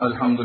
الحمد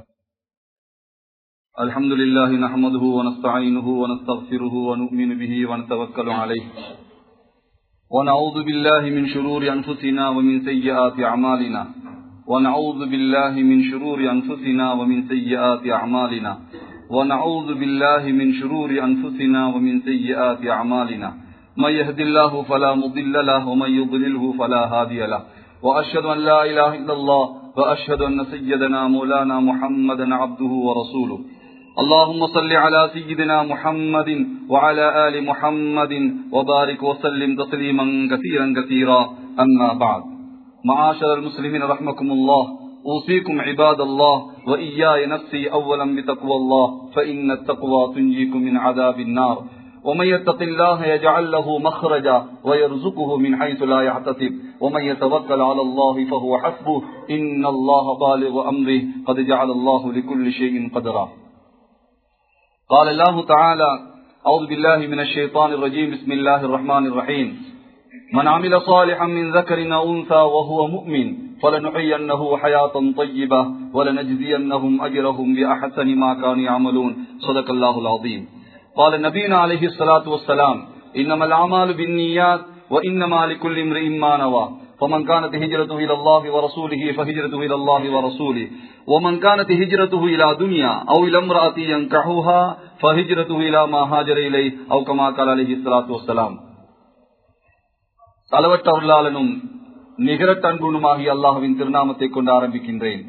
لله نحمده ونستعينه ونستغفره ونؤمن به ونتوكل عليه ونعوذ بالله من شرور أنفسنا ومن سيئات أعمالنا ونعوذ بالله من شرور أنفسنا ومن سيئات أعمالنا ونعوذ بالله من شرور أنفسنا ومن سيئات أعمالنا من يهد الله فلا مضل له ومن يضلله فلا هادي له وأشهد أن لا إله إلا الله وأشهد أن سيدنا مولانا محمدا عبده ورسوله اللهم صل على سيدنا محمد وعلى آل محمد وبارك وسلم تسليما كثيرا كثيرا أما بعد معاشر المسلمين رحمكم الله أوصيكم عباد الله وإياي نفسي أولا بتقوى الله فإن التقوى تنجيكم من عذاب النار ومن يتق الله يجعل له مخرجا ويرزقه من حيث لا يحتسب ومن يتوكل على الله فهو حسبه إن الله بالغ أمره قد جعل الله لكل شيء قدرا قال الله تعالى أعوذ بالله من الشيطان الرجيم بسم الله الرحمن الرحيم من عمل صالحا من ذكر أو أنثى وهو مؤمن فلنحيينه حياة طيبة ولنجزينهم أجرهم بأحسن ما كانوا يعملون صدق الله العظيم قال نبينا عليه الصلاة والسلام إنما الأعمال بالنيات وإنما لكل امرئ ما نوى فمن كانت هجرته إلى الله ورسوله فهجرته إلى الله ورسوله ومن كانت هجرته إلى دنيا أو إلى امرأة ينكحها فهجرته إلى ما هاجر إليه أو كما قال عليه الصلاة والسلام அளவற்ற அருளாளனும் நிகரற்ற அன்புமாகிய அல்லாஹ்வின் திருநாமத்தை கொண்டு ஆரம்பிக்கின்றேன்.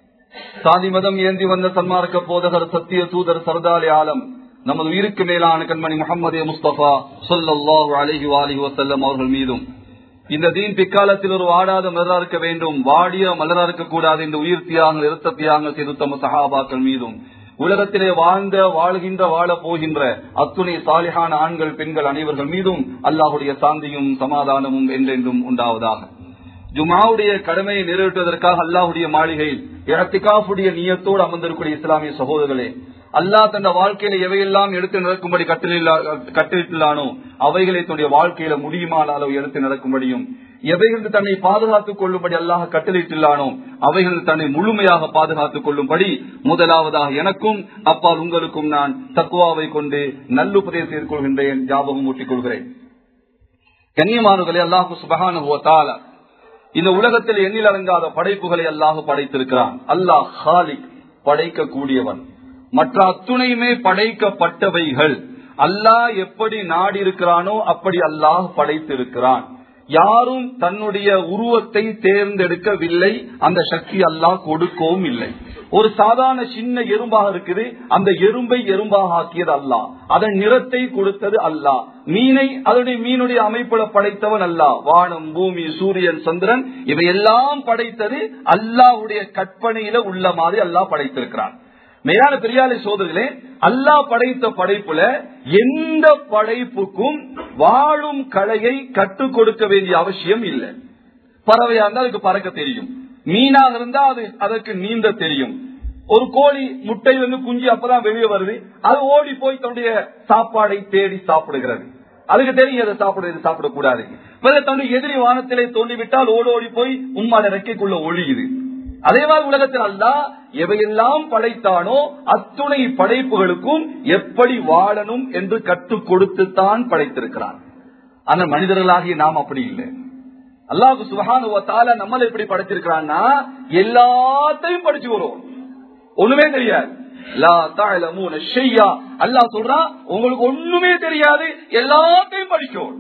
சாதி மதம் ஏந்தி வந்த சன்மார்க்க போதகர் சத்திய தூதர் சர்தாரி ஆலம் நமது உயிருக்கு மேலான கண்மணி முஹம்மது முஸ்தபா ஸல்லல்லாஹு அலைஹி வஸல்லம் அவர்கள் மீதும் இந்த தீன் பிற்காலத்தில் ஒரு வாடாத மலரா இருக்க வேண்டும், வாடிய மலரா இருக்க கூடாது இந்த உயிர் தியாகங்கள் இரத்த தியாகங்கள் செய்து தம சஹாபாக்கள் மீதும் உலகத்திலே வாழ்கின்ற வாழ போகின்ற அத்துணை சாலிஹான ஆண்கள் பெண்கள் அனைவர்கள் மீதும் அல்லாஹுடைய சாந்தியும் சமாதானமும் என்றென்றும் உண்டாவதாக. ஜுமாவுடைய கடமையை நிறைவேற்றுவதற்காக அல்லாஹுடைய மாளிகையில் இஅ்திகாஃபுடைய நியத்தோடு அமர்ந்திருக்கூடிய இஸ்லாமிய சகோதரர்களே, அல்லாஹ் தன் வாழ்க்கையில எவையெல்லாம் எடுத்து நடக்கும்படி கட்டளிட்டானோ அவைகளை தன்னுடைய வாழ்க்கையில முடியுமான அளவு எடுத்து நடக்கும்படியும், எவைகள் தன்னை பாதுகாத்துக் கொள்ளும்படி அல்லாஹ் கட்டளிட்டானோ அவைகள் தன்னை முழுமையாக பாதுகாத்துக் கொள்ளும்படி முதலாவதாக எனக்கும் அப்பால் உங்களுக்கும் நான் தக்வாவை கொண்டு நல்லுபதேசம் செய்து கொள்கின்றேன், ஞாபகம் ஊட்டிக் கொள்கிறேன். கண்ணியமானவர்களே, அல்லாஹ் சுப்ஹானஹு வ தஆலா இந்த உலகத்தில் எண்ணில் அடங்காத படைப்புகளை அல்லாஹ் படைத்திருக்கிறான். அல்லாஹ் ஹாலிக், படைக்க கூடியவன். மற்ற அத்துணையுமே படைக்கப்பட்டவைகள். அல்லாஹ் எப்படி நாடி இருக்கிறானோ அப்படி அல்லாஹ் படைத்திருக்கிறான். யாரும் தன்னுடைய உருவத்தை தேர்ந்தெடுக்கவில்லை, அந்த சக்தி அல்லாஹ் கொடுக்கவும் இல்லை. ஒரு சாதாரண சின்ன எறும்பாக இருக்குது, அந்த எறும்பை எறும்பாக ஆக்கியது அல்லாஹ், அதன் நிறத்தை கொடுத்தது அல்லாஹ். மீனை அதனுடைய மீனுடைய அமைப்புல படைத்தவன் அல்லாஹ். வானம், பூமி, சூரியன், சந்திரன் இவையெல்லாம் படைத்தது அல்லாஹ்வுடைய கற்பனையில உள்ள மாதிரி அல்லாஹ் படைத்திருக்கிறான். மேலான பெரியாரை சோதர்களே, அல்லாஹ் படைத்த படைப்புல எந்த படைப்புக்கும் வாழும் கலையை கற்றுக் கொடுக்க வேண்டிய அவசியம் இல்லை. பறவையா இருந்தா அதுக்கு பறக்க தெரியும், மீனாக இருந்தா அதற்கு நீந்த தெரியும். ஒரு கோழி முட்டையிலிருந்து குஞ்சு அப்பதான் வெளியே வருது, அது ஓடி போய் தன்னுடைய சாப்பாடை தேடி சாப்பிடுகிறது. அதுக்கு தெரியும் அதை சாப்பிடுறது சாப்பிடக்கூடாது. தன்னுடைய எதிரி வானத்திலே தோண்டிவிட்டால் ஓடி போய் உம்மாட ரெக்கைக்குள்ள ஒழியுது. அதேவாறு உலகத்தில் அல்லாஹ் எவையெல்லாம் படைத்தானோ அத்துணை படைப்புகளுக்கும் எப்படி வாழணும் என்று கற்றுக் கொடுத்துத்தான் படைத்திருக்கிறான். ஆனால் மனிதர்களாகிய நாம் அப்படி இல்லை. அல்லாஹ் சுப்ஹானஹு வ தஆலா நம்மளை எப்படி படைத்திருக்கிறான்னா எல்லாத்தையும் படிச்சு வரும், ஒண்ணுமே தெரியாது. லா தஅலமூன ஷையா, அல்லாஹ் சொல்றான் உங்களுக்கு ஒண்ணுமே தெரியாது, எல்லாத்தையும் படிக்கும்.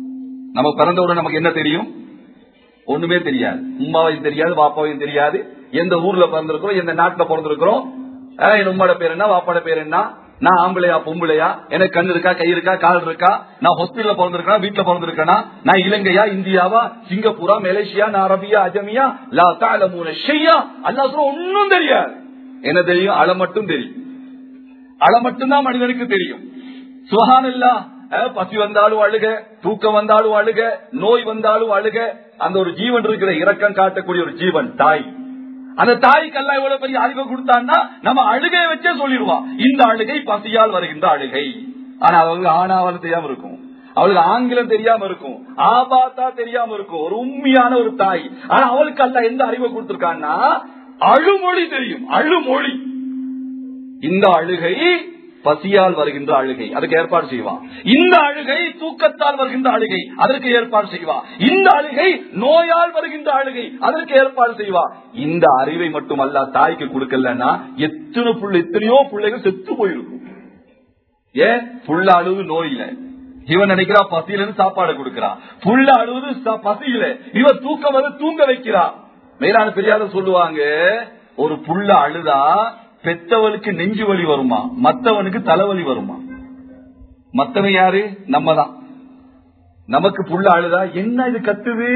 நம்ம பிறந்தவுடன் நமக்கு என்ன தெரியும்? ஒண்ணுமே தெரியாது. உம்மாவையும் தெரியாது, பாப்பாவையும் தெரியாது, எந்த ஊர்ல பிறந்திருக்கிறோம், எந்த நாட்டுல பிறந்திருக்கிறோம், என் உம்மாட பேர் என்ன, பாப்பாட பேர் என்ன, நான் ஆம்பளையா பொம்பளையா, எனக்கு கண்ணு இருக்கா, கை இருக்கா, கால் இருக்கா, நான் ஹாஸ்பிட்டல்ல பிறந்திருக்கேன், வீட்டுல பிறந்திருக்கேனா, நான் இலங்கையா, இந்தியாவா, சிங்கப்பூரா, மலேசியா, நான் அரபியா, அஜமியா, லா தஅலமூன ஷையா, அல்லாஹ் சொல்ற ஒன்னும் தெரியாது. என்ன தெரியும்? அழ மட்டும் தெரியும். அழ மட்டும்தான் மனிதனுக்கு தெரியும். சுப்ஹானல்லாஹ். பசி வந்தாலும் அழுக, தூக்கம் வந்தாலும் அழுக, நோய் வந்தாலும் அழுக. அந்த ஒரு ஜீவன் இருக்கிற இரக்கம் காட்டக்கூடிய ஒரு ஜீவன் தாய். அந்த தாய்க்கு அல்லாஹ் எவ்வளவு பெரிய அறிவை கொடுத்தான்னா நம்ம அழுகையை வச்சே சொல்லிடுவான், இந்த அழுகை பசியால் வருகின்ற அழுகை. ஆனா அவங்களுக்கு ஆனாவல் தெரியாம இருக்கும், அவளுக்கு ஆங்கிலம் தெரியாம இருக்கும், ஆபாத்தா தெரியாம இருக்கும். ஒரு உண்மையான ஒரு தாய். ஆனா அவளுக்கு அல்லாஹ் எந்த அறிவை கொடுத்திருக்கான்னா அழுமொழி தெரியும், அழுமொழி. இந்த அழுகை பசியால் வருகின்ற அழுகை, அதுக்கு ஏற்பாடு செய்வா. இந்த அழுகை தூக்கத்தால் வருகின்ற அழுகை, அதற்கு ஏற்பாடு செய்வா. இந்த அழுகை நோயால் வருகின்ற அழுகை, அதற்கு ஏற்பாடு செய்வா. இந்த அறிவை மட்டும் அல்ல தாய்க்கு கொடுக்கலன்னா எத்தனையோ பிள்ளைகள் செத்து போயிருக்கும். ஏன்? புள்ள அழுது நோயில, இவன் நினைக்கிறா பசியில சாப்பாடு கொடுக்கிறா. புள்ள அழுவது பசியில, இவன் தூக்கம் வந்து தூங்க வைக்கிறா. மேலான பெரியார சொல்லுவாங்க, ஒரு புள்ள அழுதா பெத்தவனுக்கு நெஞ்சு வலி வருமா, மத்தவனுக்கு தலைவலி வருமா? மத்தவன் யாரு? நம்ம தான். நமக்கு புள்ள அழுதா என்ன இது கத்துது,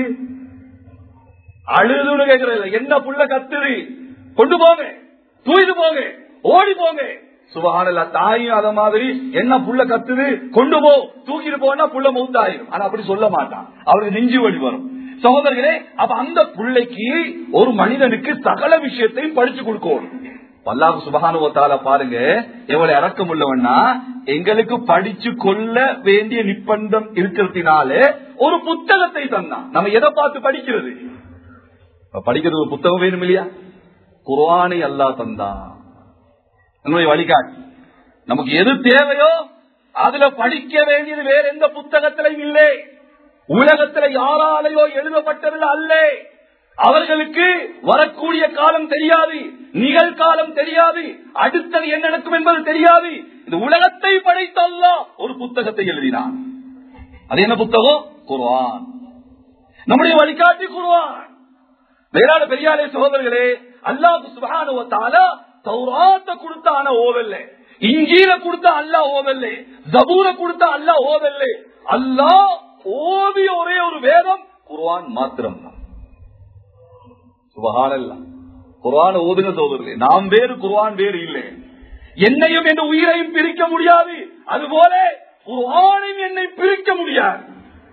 அழுதுன்னு கேட்கறது, என்ன புள்ள கத்துது, கொண்டு போங்க, தூக்கிட்டு போங்க, ஓடி போங்க. சுபஹானல்லாஹ். தாயும் அத மாதிரி என்ன புள்ள கத்துது, கொண்டு போ, தூக்கிட்டு போனா புள்ள மௌத்தாயிரும். ஆனா அப்படி சொல்ல மாட்டான், அவருக்கு நெஞ்சு வலி வரும். சகோதரர்களே, அப்ப அந்த புள்ளைக்கு ஒரு மனிதனுக்கு சகல விஷயத்தையும் படிச்சு கொடுக்கணும். அல்லாஹ் சுப்ஹானஹு வ தஆலா பாருங்க எவ்வளவு இரக்கம் உள்ளவன்னா, எங்களுக்கு படிச்சு கொள்ள வேண்டிய நிர்பந்தம் இருக்கிறதுனால ஒரு புத்தகத்தை தந்தான். நம்ம எதை பார்த்து படிக்கிறது? படிக்கிறது ஒரு புத்தகம் வேணும் இல்லையா? குர்ஆனை அல்லாஹ் தந்தான், நம்முடைய வழிகாட்டி. நமக்கு எது தேவையோ அதுல படிக்க வேண்டியது வேற எந்த புத்தகத்திலையும் இல்லை. உலகத்துல யாராலையோ எழுதப்பட்டது அல்ல. அவர்களுக்கு வரக்கூடிய காலம் தெரியாது, நிகழ்காலம் தெரியாது, அடுத்தது என்ன நடக்கும் என்பது தெரியாது. இந்த உலகத்தை படைத்த அல்லாஹ் ஒரு புத்தகத்தை எழுதினான். அது என்ன புத்தகம்? குர்ஆன். நம்முடைய வழிகாட்டி குர்ஆன். வேறான பெரியாரே சகோதரர்களே, அல்லாஹ் சுப்ஹானஹு வ தஆலா தௌராத்தை கொடுத்த ஆனா ஓவல்ல, இன்ஜீல கொடுத்த அல்லாஹ் ஓவல்ல, ஜபூர கொடுத்த அல்லாஹ் ஓவல்ல. அல்லாஹ் ஓதிய ஒரே ஒரு வேதம் குர்ஆன் மாத்திரம் தான். சுப்ஹானல்லாஹ். குர்ஆன் ஓதுங்க சகோதரர்களே, நாம் வேறு குர்ஆன் வேறு இல்லை. என்னையும் என் உயிரையும் பிரிக்க முடியாது, அதுபோல குர்ஆனையும் என்னை பிரிக்க முடியாது.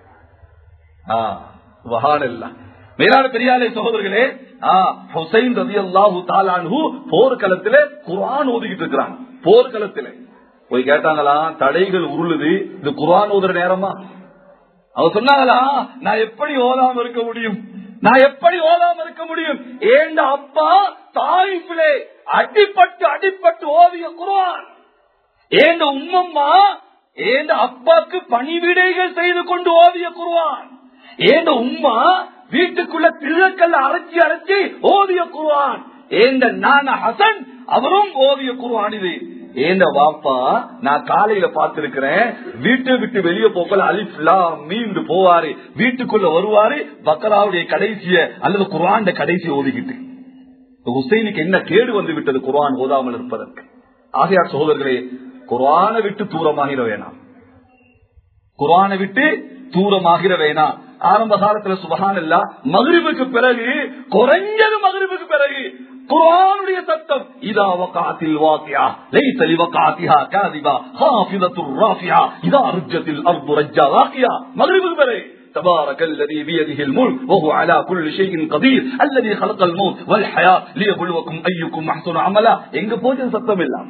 சுப்ஹானல்லாஹ். மேலான பெரியாரே சகோதரர்களே, ஹுசைன் ரலியல்லாஹு தஆலா அன்ஹு போர்க்களத்திலே குர்ஆன் ஓதிக்கிட்டு இருக்கிறாங்க. போர்க்களத்திலே போய் கேட்டாங்களா, தடைகள் உருளுது, இது குர்ஆன் ஓதுற நேரமா? அவர் சொன்னாங்களா, நான் எப்படி ஓதாம இருக்க முடியும், நான் எப்படி ஓதாம இருக்க முடியும்? ஏண்ட அப்பா தாயிஃபிலே அடிபட்டு அடிபட்டு ஓதிய குர்ஆன், ஏண்ட உம்மம்மா ஏண்ட அப்பாக்கு பணிவிடைகள் செய்து கொண்டு ஓதிய குர்ஆன், ஏண்ட உம்மா வீட்டுக்குள்ள திருக்கல்ல அரைச்சி அரைச்சி ஓதிய குர்ஆன், ஏண்ட நானா ஹசன் அவரும் ஓதிய குர்ஆன். இது ஏண்ட வாப்பா நான் காலையில பார்த்திருக்கிறேன், வீட்டை விட்டு வெளியே போக்கல அலிஃப் லாம் மீம் போவாரு, வீட்டுக்குள்ள வருவாரு, பக்கராவுடைய கடைசிய அல்லது குர்ஆன் கடைசியை ஓதிக்கிட்டு. ஹுசைனுக்கு என்ன கேடு வந்து விட்டது குர்ஆன் ஓதாமல் இருப்பதற்கு? ஆகையார் சகோதரர்களே, குர்ஆனை விட்டு தூரமாகிற வேணாம், குர்ஆனை விட்டு தூரமாகிற வேணாம். ஆரம்ப காலத்துல சுப்ஹானல்லாஹ் மக்ரிபுக்கு பிறகு, குறைஞ்சது மக்ரிபுக்கு பிறகு குர்ஆனுடைய சத்தம், இதா வகாத்தில் வாகியா லைஸ லிவகாத்திஹா காதிபா ஹாஃபிதத்துர் ராஃபியா இதா ருஜ்ஜத்தில் அர்து ரஜ்ஜா வாகியா. மக்ரிபுக்கு பிறகு تبارك الذي بيده الملك وهو على كل شيء قدير الذي خلق الموت والحياة ليبلوكم أيكم أحسن عملا. எங்க போச்சு சத்தம் இல்ல?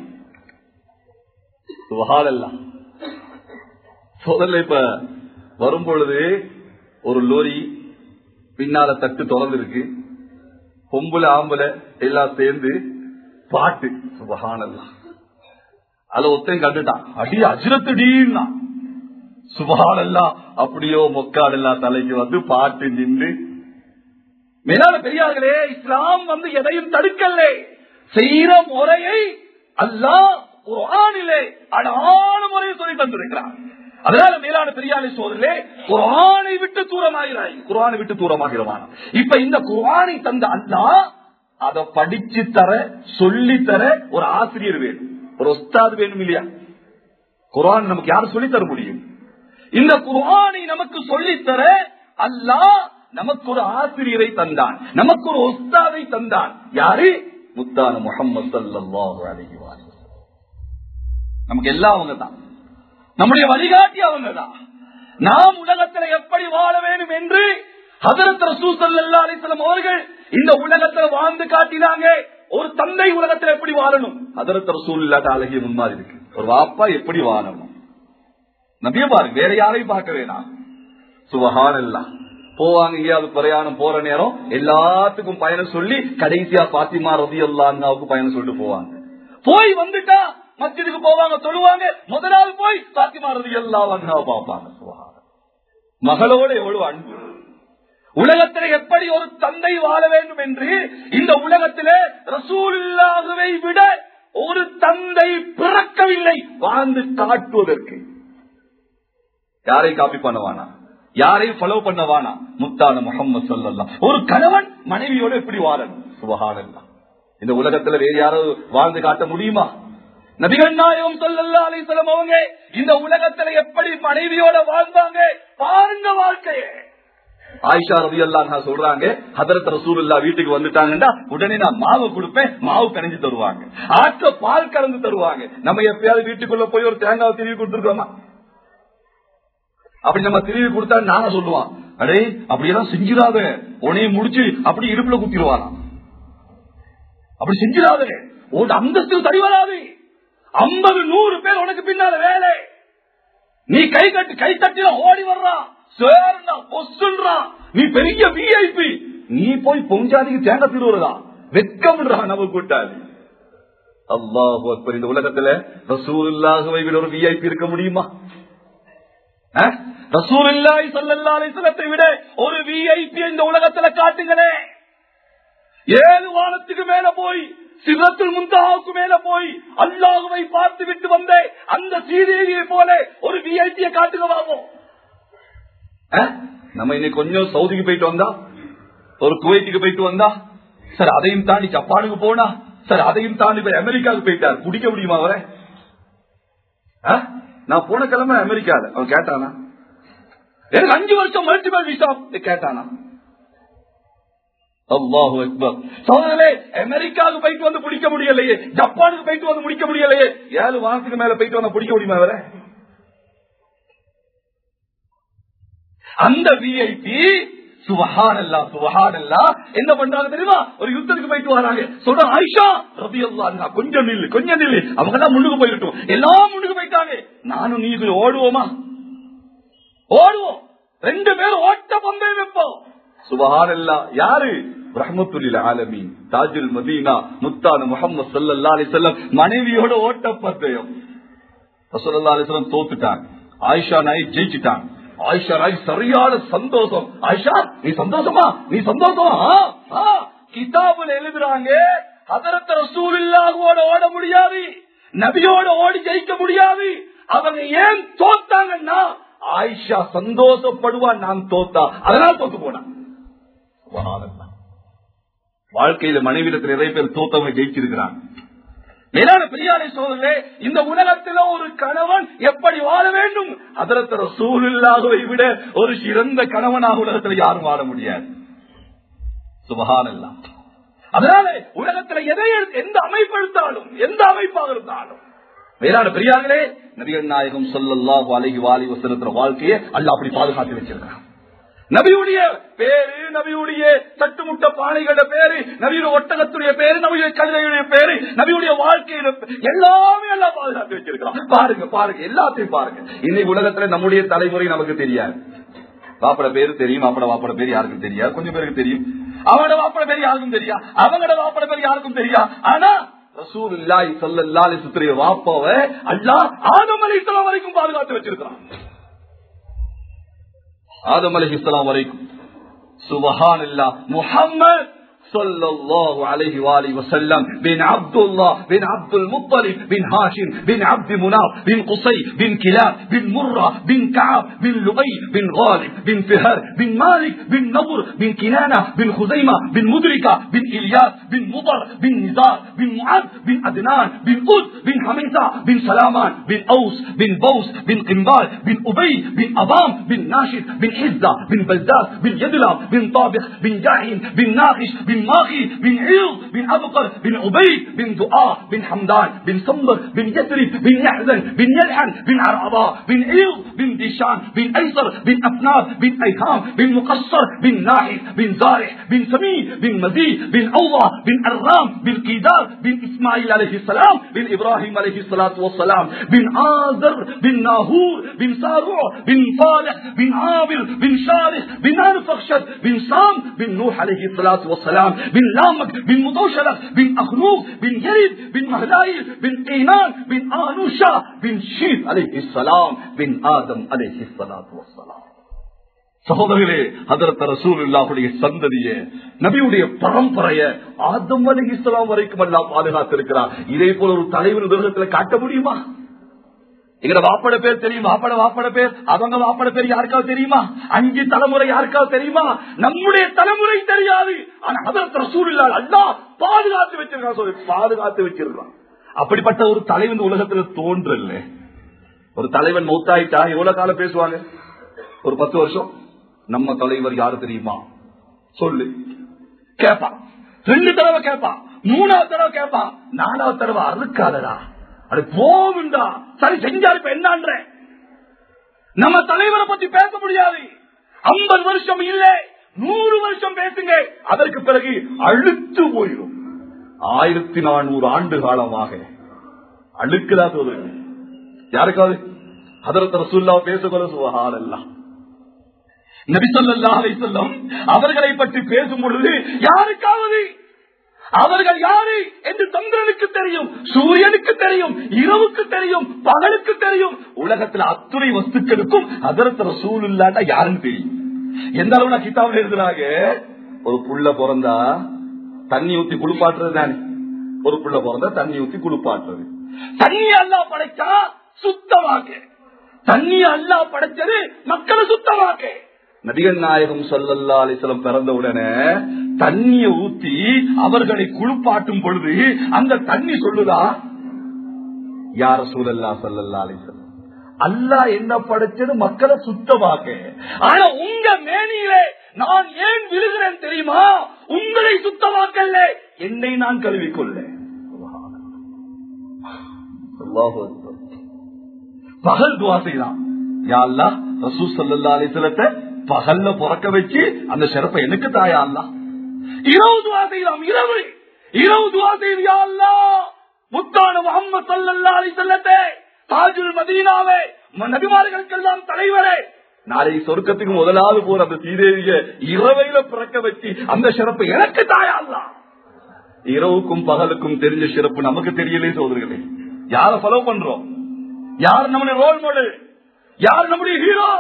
சுப்ஹானல்லாஹ். சோதரில் இப்ப வரும்பொழுது ஒரு லோரி பின்னால தட்டு தொடர்ந்து, பொம்புல ஆம்புல எல்லாம் சேர்ந்து பாட்டு. சுப்ஹானல்லாஹ். அதுல ஒருத்தன் கண்டுட்டான், அடி அஜ்ரத்துடீன்னா. சுப்ஹானல்லாஹ். அப்படியோ மொக்காடெல்லாம் தலைக்கு வந்து பாட்டு நின்று. மேலான பெரியார்களே, இஸ்லாம் வந்து எதையும் தடுக்கல, செய்யற முறையை அல்லாஹ் குர்ஆனிலே அழகான முறையை சொல்லி தந்திருக்கிறான். அதனால மேலான பெரியாரை சோதரிலே, குர்ஆனை விட்டு தூரமாகிறாய், குர்ஆனை விட்டு தூரமாகிறவான். இப்ப இந்த குர்ஆனை தந்த அல்லாஹ் அதை படிச்சு தர சொல்லி தர ஒரு ஆசிரியர் வேணும், ஒரு உஸ்தாத் வேணும் இல்லையா? குர்ஆன் நமக்கு யாரும் சொல்லி தர முடியும்? இந்த குர்ஆனை நமக்கு சொல்லித்தர அல்லாஹ் நமக்கு ஒரு ஆசிரியரை தந்தான், நமக்கு ஒரு உஸ்தாதை தந்தான். யாரு? முத்தான முஹம்மது ஸல்லல்லாஹு அலைஹி வஸல்லம். நமக்கு எல்லாம் அவங்க தான், நம்முடைய வழிகாட்டி அவங்க தான். நாம் உலகத்தில் எப்படி வாழ வேண்டும் என்று ஹஜ்ரத் ரசூல் ஸல்லல்லாஹு அலைஹி வஸல்லம் அவர்கள் இந்த உலகத்தில் வாழ்ந்து காட்டினாங்க. ஒரு தந்தை உலகத்தில் எப்படி வாழணும், ஹஜ்ரத் ரசூலுல்லாஹி அலைஹி முன்மாதிரி இருக்கு. ஒரு வாப்பா எப்படி வாழணும், நபியை பாருங்க, வேற யாரையும் பார்க்க வேணாம். சுப்ஹானல்லாஹ். போவாங்க. எங்கேயாவது பிரயாணம் போற நேரம் எல்லாத்துக்கும் பயணம் சொல்லி கடைசியா பாத்திமா ரலியல்லாஹு அன்ஹாவுக்கு பயணம் சொல்லிட்டு போவாங்க. போய் வந்துட்டா மஸ்ஜிதுக்கு போவாங்க, தொழுவாங்க. முதலாவது போய் பாத்திமா ரலியல்லாஹு அன்ஹாவை பார்ப்பாங்க. மகளோட எவ்வளவு அன்பு! உலகத்திலே எப்படி ஒரு தந்தை வாழ வேண்டும் என்று இந்த உலகத்திலே ரசூலுல்லாஹ்வை விட ஒரு தந்தை பிறக்கவில்லை வாழ்ந்து காட்டுவதற்கு. யாரை காப்பி பண்ணவானா, யாரையும் ஃபாலோ பண்ணவானா, முத்தான முஹம்மது ஸல்லல்லாஹு. ஒரு கணவன் மனைவியோடு எப்படி வாழணும்? சுப்ஹானல்லாஹ். இந்த உலகத்துல வேறு யாரும் வாழ்ந்து காட்ட முடியுமா? நபிகள் நாயகம் ஸல்லல்லாஹு அலைஹி வஸல்லம் அவங்க இந்த உலகத்துல எப்படி மனைவியோட வாழ்ந்தாங்க பாருங்க வாழ்க்கையே. ஆயிஷா ரலியல்லாஹு அன்ஹா சொல்றாங்க, ஹதரத் ரசூலுல்லாஹ் வீட்டுக்கு வந்துட்டாங்கன்னா உடனே நான் மாவு கொடுப்பேன், மாவு கரைஞ்சு தருவாங்க, ஆற்ற பால் கலந்து தருவாங்க. நம்ம எப்பயாவது வீட்டுக்குள்ள போய் ஒரு தேங்காய் திருவி கொடுத்துருக்கோமா? அப்படி நம்ம திருவி கொடுத்தா நாங்க சொல்லுவான், அடே அப்படியெல்லாம் செஞ்சிடாத, உனையை முடிச்சு அப்படி இடுப்புல குத்திடுவானா, அப்படி செஞ்சிடாத, ஒரு அந்தஸ்து தடி வராது. 50-100 பேர் உனக்கு பின்னால வேலை, நீ கை தட்டில ஓடி வர்றான், நீ பெரிய விஐபி, நீ போய் பொஞ்சாதிக்கு தேங்காய் திருவுறதா? வெட்கம்ன்றா நம்ம கூட்டாது. அல்லாஹு அக்பர். இந்த உலகத்துல ரசூலுல்லாஹ்வை விட ஒரு விஐபி இருக்க முடியுமா? ரசூலுல்லாஹி ஸல்லல்லாஹு அலைஹி வஸல்லத்தை விட ஒரு விஐபி இந்த உலகத்துல காட்டுங்களே. 7 வானத்துக்கு மேல போய் சிதறத்துல் முன்தஹாவுக்கு மேல போய் அல்லாஹ்வை பார்த்து விட்டு வந்த அந்த சீதேவியை போல ஒரு விஐபியை காட்டுங்க பாப்போம். நம்ம இன்னைக்கு கொஞ்சம் சவுதிக்கு போயிட்டு வந்தா, ஒரு குவைத்துக்கு போயிட்டு வந்தா, சார் அதையும் தாண்டி ஜப்பானுக்கு போனா, சார் அதையும் தாண்டி போய் அமெரிக்காவுக்கு போயிட்டார், குடிக்க முடியுமா அவரை? நான் போன கிழமை அமெரிக்கால அவன் கேட்டானா, எனக்கு 5 வருஷம் மல்டிபிள் விசா கேட்டானா? அல்லாஹு அக்பர். சோதரே, அமெரிக்காவுக்கு போயிட்டு வந்து பிடிக்க முடியலையே, ஜப்பானுக்கு போயிட்டு வந்து முடிக்க முடியலையே, 7 வாரத்துக்கு மேல போயிட்டு வந்து பிடிக்க முடியுமா அவரை? அந்த விஐபி சுப்ஹானல்லாஹ் சுப்ஹானல்லாஹ் என்ன பண்றாங்க தெரியுமா? ஒரு யுத்தத்துக்கு போயிட்டு வராங்க. சொல்ற ஆயிஷா ரலியல்லாஹு அன்ஹா, கொஞ்சம் நில்லு, அவங்க எல்லாம் முன்னுக்கு போயிட்டோம், எல்லாம் முன்னுக்கு போயிட்டாங்க, நானும் நீ ஓடுவோமா? ஓடுவோம், 2 பேரும் ஓட்ட பந்தயம் வைப்போம். சுப்ஹானல்லாஹ். யாரு? ரஹ்மத்துல் ஆலமீன் தாஜுல் மதீனா முத்தான முஹம்மது ஸல்லல்லாஹு அலைஹி வஸல்லம் மனைவியோட ஓட்ட பந்தயம். ரசூலுல்லாஹி அலைஹி வஸல்லம் தோத்துட்டாங்க, ஆயிஷா நாய் ஜெயிச்சிட்டாங்க. ஆயிஷா நாய் சரியான சந்தோஷம். ஆயிஷா நீ சந்தோஷமா? கிதாபுல எழுதுறாங்க, ஹதரத் ரசூலுல்லாஹ்வோட ஓட முடியாது, நபியோட ஓடி ஜெயிக்க முடியாது. அவங்க ஏன் தோத்தாங்கன்னா ஆயிஷா சந்தோஷப்படுவா, நான் தோத்தா அதனால தோத்து போனா. வாழ்க்கையில மனைவிடத்தில் நிறைய பேர் தோத்தவங்க ஜெயிச்சிருக்கிறாங்க. மேலான பெரியாரை சோதரே, இந்த உலகத்தில் ஒரு கணவன் எப்படி வாழ வேண்டும்? ஹதரத் ரசூலுல்லாஹ்வை விட ஒரு சிறந்த கணவனாக உலகத்தில் யாரும் வாழ முடியாது. சுப்ஹானல்லாஹ். அதனால உலகத்தில் எந்த அமைப்பாக இருந்தாலும் மேலான பெரியார்களே, நபிகள் நாயகம் ஸல்லல்லாஹு அலைஹி வஸல்லம் வாழ்க்கையை அல்லாஹ் அப்படி பாதுகாத்து வச்சிருக்கிறான். நபியுடைய பேரு, நபியுடைய தட்டுமுட்ட பானைகளோட பேரு, நபியுடைய ஒட்டகத்துடைய பேரு, நபியுடைய கழுதையுடைய பேரு, நபியுடைய வாழ்க்கையில எல்லாமே எல்லாம் பாதுகாத்து வச்சிருக்கிறோம். பாருங்க எல்லாத்தையும் பாருங்க. இன்னைக்கு உலகத்துல நம்முடைய தலைமுறை நமக்கு தெரியாது. வாப்பட பேரு தெரியும், வாப்பட பேரு யாருக்கும் தெரியாது, கொஞ்சம் பேருக்கு தெரியும். அவனோட வாப்பட பேரு யாருக்கும் தெரியாது, அவங்களோட வாப்பட பேரு யாருக்கும் தெரியாது. ஆனா ரசூலுல்லாஹி ஸல்லல்லாஹு அலைஹி வஸல்லம் வாப்பாவை அல்லாஹ் ஆதம் அலைஹிஸ்ஸலாம் வரைக்கும் பாதுகாத்து வச்சிருக்கிறான். ஆதம் அலைஹிஸ்ஸலாம் வரைக்கும். சுப்ஹானல்லாஹ். Muhammad sallallahu alayhi wa alihi wa sallam bin Abdullah bin Abdul Muttalib bin Hashim bin Abd Munaf bin Qusay bin Kilab bin Murra bin Ka'ab bin Lu'ay bin Ghalib bin Fihr bin Malik bin Nadr bin Kinana bin Khuzaimah bin Mudrika bin Ilyas bin Mudar bin Nizar bin Mu'ad bin Adnan bin Ud bin Hamisa bin Salaman bin Aus bin Baus bin Qimbal bin Ubay bin Abam bin Nashid bin Hizza bin Balzaz bin Yadlab bin Tabikh bin Jahim bin Naqish بن ماغي بن عيض بن أبقر بن عبيد بن دعاء بن حمدان بن صمبر بن يثرب بن يحزن بن يلحن بن عرعباء بن عيض بن ديشان بن أيسر بن أفناب بن أيهام بن مقصر بن ناحس بن زارح بن سمين بن مزيد بن أوضى بن أرام بن قيدار بن إسماعيل عليه السلام بن إبراهيم عليه الصلاة والسلام بن آذر بن ناهور بن سارع بن صالح بن عابر بن شارح بن أنفخشد بن سام بن نوح عليه الصلاة والسلام بن لامك بن مدوشلة بن أخنوف بن يريد بن مهلايل بن قينان بن آنوشا بن شيث عليه السلام بن آدم عليه الصلاة والسلام. சகோதரர்களே, ஹதரத் ரசூலுல்லாஹுடைய சந்ததியே, நபியுடைய பரம்பரைய ஆதம் அலைஹிஸ்ஸலாம் வரைக்கும் அல்லாஹ் பாதுகாத்திருக்கிறார். இதே போல ஒரு தலைவர் உலகத்தில் காட்ட முடியுமா? எங்க வாப்பட பேர் தெரியும், வாப்பட பேர், அவங்க வாப்பட பேர் யாருக்காவது தெரியுமா? 5 தலைமுறை யாருக்காவது தெரியுமா? நம்முடைய தலைமுறை தெரியாது. ஆனா ஹதரத் ரசூலுல்லாஹ் அல்லாஹ் பாதுகாத்து வச்சிருக்கான், பாதுகாத்து வச்சிருக்கான். அப்படிப்பட்ட ஒரு தலைவன் உலகத்துல தோன்றல. ஒரு தலைவன் மௌத்தாயிட்டா எவ்வளவு காலம் பேசுவாங்க? ஒரு 10 வருஷம். நம்ம தலைவர் யாரு தெரியுமா சொல்லு கேப்பான். 2 தடவை கேட்பான், 3வது தடவை கேட்பான், 4வது தடவை அறுக்காதடா, அது போகுண்டா, சரி செஞ்சாரு இப்ப என்ன? நம்ம தலைவரை பத்தி பேச முடியாது. 50 வருஷம் இல்ல 100 வருஷம் பேசுங்க, அதற்கு பிறகு அழுத்து போயிடும். 1400 ஆண்டு காலமாக அழுக்குதா சொல்லுங்க யாருக்காவது? ஹதரத் ரசூலுல்லாஹ் பேசுகிற சுப்ஹானல்லாஹ். நபி ஸல்லல்லாஹு அலைஹி வஸல்லம் அவர்களை பற்றி பேசும் பொழுது யாருக்காவது அவர்கள் யாரு என்று சந்திரனுக்கு தெரியும், சூரியனுக்கு தெரியும், இரவுக்கு தெரியும், பகலுக்கு தெரியும். உலகத்தில் அத்துணை வஸ்துக்களுக்கும் ஹதரத் ரசூலுல்லாஹ் யாருன்னு தெரியும். எந்த அளவுனா கிதாபில் எழுதுறாங்க, ஒரு புள்ள பிறந்தா தண்ணி ஊத்தி குளிப்பாட்டுறது தானே. ஒரு புள்ள பிறந்தா தண்ணி ஊத்தி குளிப்பாட்டுறது. தண்ணி அல்லாஹ் படைச்சா சுத்தமாக்க, தண்ணி அல்லாஹ் படைச்சது மக்களை சுத்தமாக்க. நபிகள் நாயகம் ஸல்லல்லாஹு அலைஹி வஸல்லம் பிறந்த உடனே தண்ணிய ஊத்தி அவர்களை குளிப்பாட்டும் பொழுது அந்த தண்ணி சொல்லுதா, யா ரசூலல்லாஹ் ஸல்லல்லாஹு அலைஹி வஸல்லம், அல்லாஹ் என்ன படைச்சது மக்களை சுத்தமாக்க. ஆனா உங்க மேனியிலே நான் ஏன் விழுகிறேன் தெரியுமா? உங்களை சுத்தமாக்கல்ல, என்னை நான் கழுவிக்கொள்ள. பகல் துவா செய்யலாம், யா அல்லாஹ் ரசூல் ஸல்லல்லாஹு அலைஹி வஸல்லத்தை பகல்ல பிறக்க வச்சு அந்த சிறப்பை எனக்கு தாயா அல்லாஹ். இரவு துவா செய்யலாம், இரவு துவா செய்து, யா அல்லாஹ் முத்தான முஹம்மது ஸல்லல்லாஹு அலைஹி வஸல்லத்தை, தாஜுல் மதீனாவே, நபிமார்களுக்கெல்லாம் தலைவரே, நாளை சொர்க்கத்துக்கு முதலாவது போற அந்த சீதேவிய இரவையில பிறக்க வச்சு அந்த சிறப்பை எனக்கு தாயா அல்லாஹ். இரவுக்கும் பகலுக்கும் தெரிஞ்ச சிறப்பு நமக்கு தெரியலே சோதர்களே. யார ஃபாலோ பண்றோம்? யார் நம்முடைய ரோல் மாடல்? யார் நம்முடைய ஹீரோ?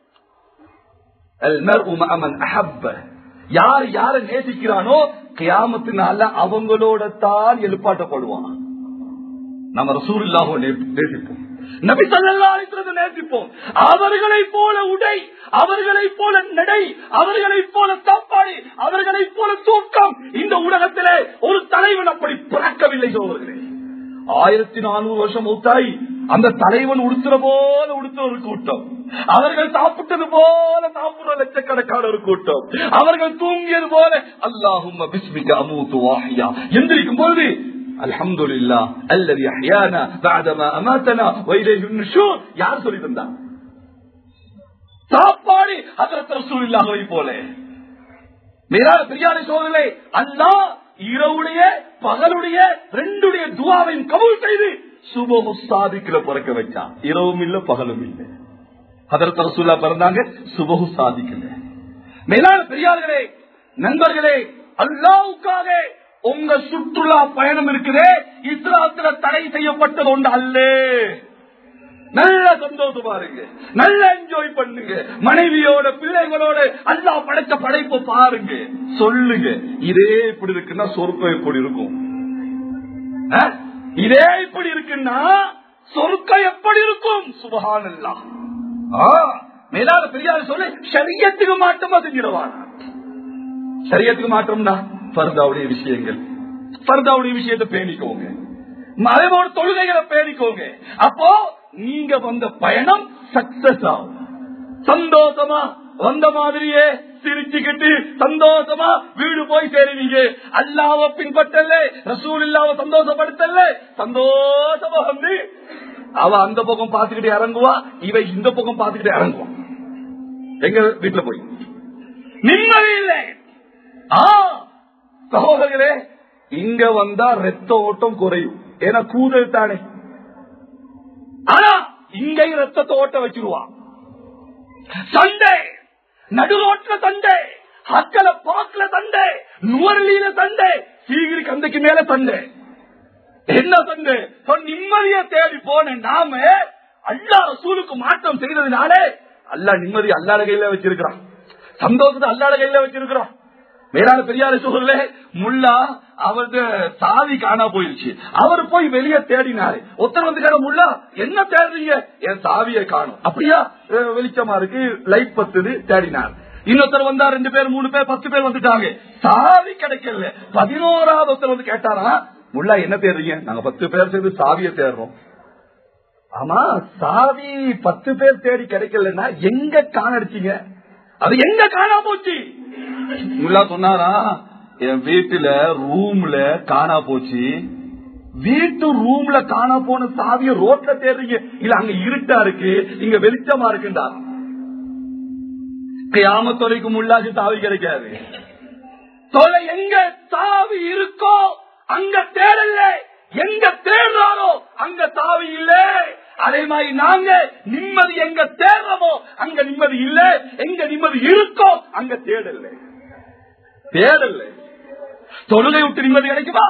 யார் யாரை நேசிக்கிறானோ கியாமத்தினால அவங்களோட தான் எழுப்பாட்டப்படுவான். நம்ம ரசூலுல்லாஹ்வை நேசிப்போம், நபி ஸல்லல்லாஹு அலைஹி வஸல்லம் நேசிப்போம். அவர்களை போல உடை, அவர்களை போல நடை, அவர்களை போல சாப்பாடு, அவர்களை போல தூக்கம் இந்த உலகத்திலே ஒரு தலைவன் அப்படி பிறக்கவில்லை சோதர்களே. 1400 வருஷம் மூத்தாய் அந்த தலைவன் உடுத்துற போல உடுத்த ஒரு கூட்டம், அவர்கள் சாப்பிட்டது போல சாப்பிடுற லட்சக்கணக்கான ஒரு கூட்டம், அவர்கள் தூங்கியது போல அல்லாஹும்ம பிஸ்மிக அமூது வாஹியா எந்திரிக்கும் போது அல்ஹம்துலில்லாஹ் அல்லதி அஹ்யானா பஅதமா அமாதனா வ இலைஹி நுஷூர் யார் சொல்லி தந்தா? சாப்பாடு ஹஜ்ரத் ரசூலுல்லாஹ்வை போல. மேலான பெரியாரை சோதரே, அல்லாஹ் இரவுடைய பகலுடைய 2 துஆவையும் கபூல் செய்து சுபஹு சாதிக்ல பிறக்க வச்சான். இரவும் இல்ல பகலும் இல்ல. ஹஜ்ரத் ரசூலுல்லாஹ் பிறந்தாங்க சுபஹு சாதிக்ல. மேலான பெரியார்களே, நண்பர்களே, அல்லாஹ்வுக்காக உங்க சுற்றுலா பயணம் இருக்குதே, இஸ்லாத்துல தடை செய்யப்பட்டது ஒன்று அல்ல. நல்ல சந்தோஷம் பாருங்க, நல்ல என்ஜாய் பண்ணுங்க, மனைவியோட பிள்ளைகளோட அல்லாஹ் படைச்ச படைப்பை பாருங்க, சொல்லுங்க இதே இப்படி இருக்குன்னா சொர்க்கம் எப்படி இருக்கும், இதே இப்படி இருக்குன்னா சொர்க்கம் எப்படி இருக்கும்? சுப்ஹானல்லாஹ். மேலான பெரியார் சொல்லு, ஷரியத்துக்கு மாற்றமா செஞ்சிடுவான். ஷரியத்துக்கு மாற்றம்னா ஃபர்தாவுடைய விஷயங்கள், ஃபர்தாவுடைய விஷயத்தை பேணிக்கோங்க, மறைவோட தொழுகைகளை பேணிக்கோங்க. அப்போ நீங்க வந்த பயணம் சக்சஸ் ஆகும். சந்தோஷமா வந்த மாதிரியே சிரிச்சுக்கிட்டு சந்தோஷமா வீடு போய் சேருவீங்க. அல்லாஹ்வை பின்பற்றல, ரசூலுல்லாஹ்வை சந்தோஷப்படுத்தல, சந்தோஷமா வந்து அவ அந்த பக்கம் பாத்துக்கிட்டு இறங்குவா, இவ இந்த பக்கம் பாத்துக்கிட்டு இறங்குவா. எங்க வீட்டுல போய் நிம்மதி இல்லை. சகோதரர்களே, இங்க வந்தா ரத்த ஓட்டம் குறையும், ஏன்னா கூதல் தானே. ஆனா இங்கேயும் ரத்தத்தை ஓட்ட வச்சிருவான். சண்டை, நடுரோட்ல சண்டை, ஹக்கல பாக்கல சண்டை, நுவர்லியில சண்டை, சீகிரி கந்தைக்கு மேல சண்டை. என்ன சண்டை? நிம்மதியை தேடி போன நாம அல்லாஹ் ரசூலுக்கு மாற்றம் செய்ததுனாலே அல்லாஹ் நிம்மதி அல்லாஹ் கையில வச்சிருக்கிறான், சந்தோஷத்தை அல்லாஹ் கையில வச்சிருக்கிறான். மேலான பெரியார சூழலே, முல்லா அவருக்கு சாவி காணா போயிருச்சு. அவர் போய் வெளியே தேடினாரு. ஒருத்தர் வந்து கேட்ட, முல்லா என்ன தேடுறீங்க? என் சாவியை காணும். அப்படியா? வெளிச்சமா இருக்கு, லைட் பத்துது, தேடினார். இன்னொருத்தர் வந்தா 2 பேர் 3 பேர் 10 பேர் வந்துட்டாங்க, சாவி கிடைக்கல. 11வது ஒருத்தர் வந்து கேட்டாரா, முல்லா என்ன தேடுறீங்க? நாங்க 10 பேர் சேர்ந்து சாவியை தேடுறோம். ஆமா, சாவி 10 பேர் தேடி கிடைக்கலன்னா எங்க காணடிச்சீங்க? அது எங்க காணா போச்சு? முல்லா சொன்னாரா, என் வீட்டுல ரூம்ல காணா போச்சு. வீட்டு ரூம்ல காணா போன சாவிய ரோட்ல தேடுறீங்க? இல்ல அங்க இருட்டா இருக்கு, இங்க வெளிச்சமா இருக்குண்டா. கியாமத்துக்கு முல்லாக்கு சாவி கிடைக்காது. தொலை எங்க சாவி இருக்கோ அங்க தேடல, எங்க தேடுறாரோ அங்க சாவி இல்ல. அதே மாதிரி நாங்க நிம்மதி எங்க தேடுறோமோ அங்க நிம்மதி இல்ல, எங்க நிம்மதி இருக்கோ அங்க தேடல. தொழுகை விட்டு நிம்மதி கிடைக்குமா?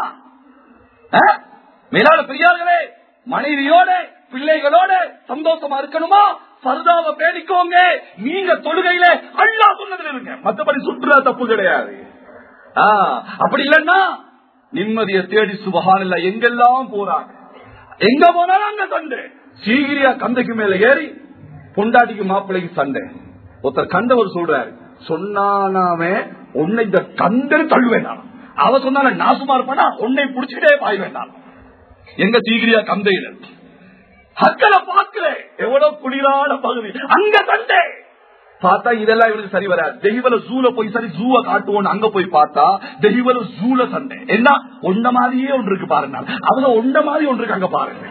மேலான பெரியார்களே, மனைவியோட பிள்ளைகளோட சந்தோஷமா இருக்கணுமா? பர்தாவை பேணிக்கோங்க. நீங்க தொழுகையில அல்லாஹ் சொன்னதுல இருங்க, மற்றபடி சுற்றுலா தப்பு கிடையாது. அப்படி இல்லன்னா நிம்மதியை தேடி சுபஹானல்லாஹ் எங்கெல்லாம் போறாங்க, எங்க போனாலும் அங்க சண்டை. சீகிரியா கந்தைக்கு மேல ஏறி பொண்டாட்டிக்கு மாப்பிள்ளைக்கு சண்டை. ஒருத்தர் கண்டவர் சொல்றாரு, சொன்னானாமே உன்னை இந்த கந்தனை தள்ளுவேன். அவ சொன்னால நான் சும்மா இருப்பேனா, உன்னை பிடிச்சிக்கிட்டே பாய் வேண்டாம். எங்க சீகிரியா கந்தையில ஹக்கல பாக்கல, எவ்வளவு குளிரான பகுதி, அங்க சண்டை. பார்த்தா இதெல்லாம் இவருக்கு சரி வராது. தெய்வல ஜூல போய் சரி ஜூவை காட்டுவோம், அங்க போய் பார்த்தா தெய்வல ஜூல சண்டை. என்ன ஒன்ன மாதிரியே ஒன்று இருக்கு பாருங்க, அவங்க ஒன்ன மாதிரி ஒன்று இருக்கு அங்க பாருங்க.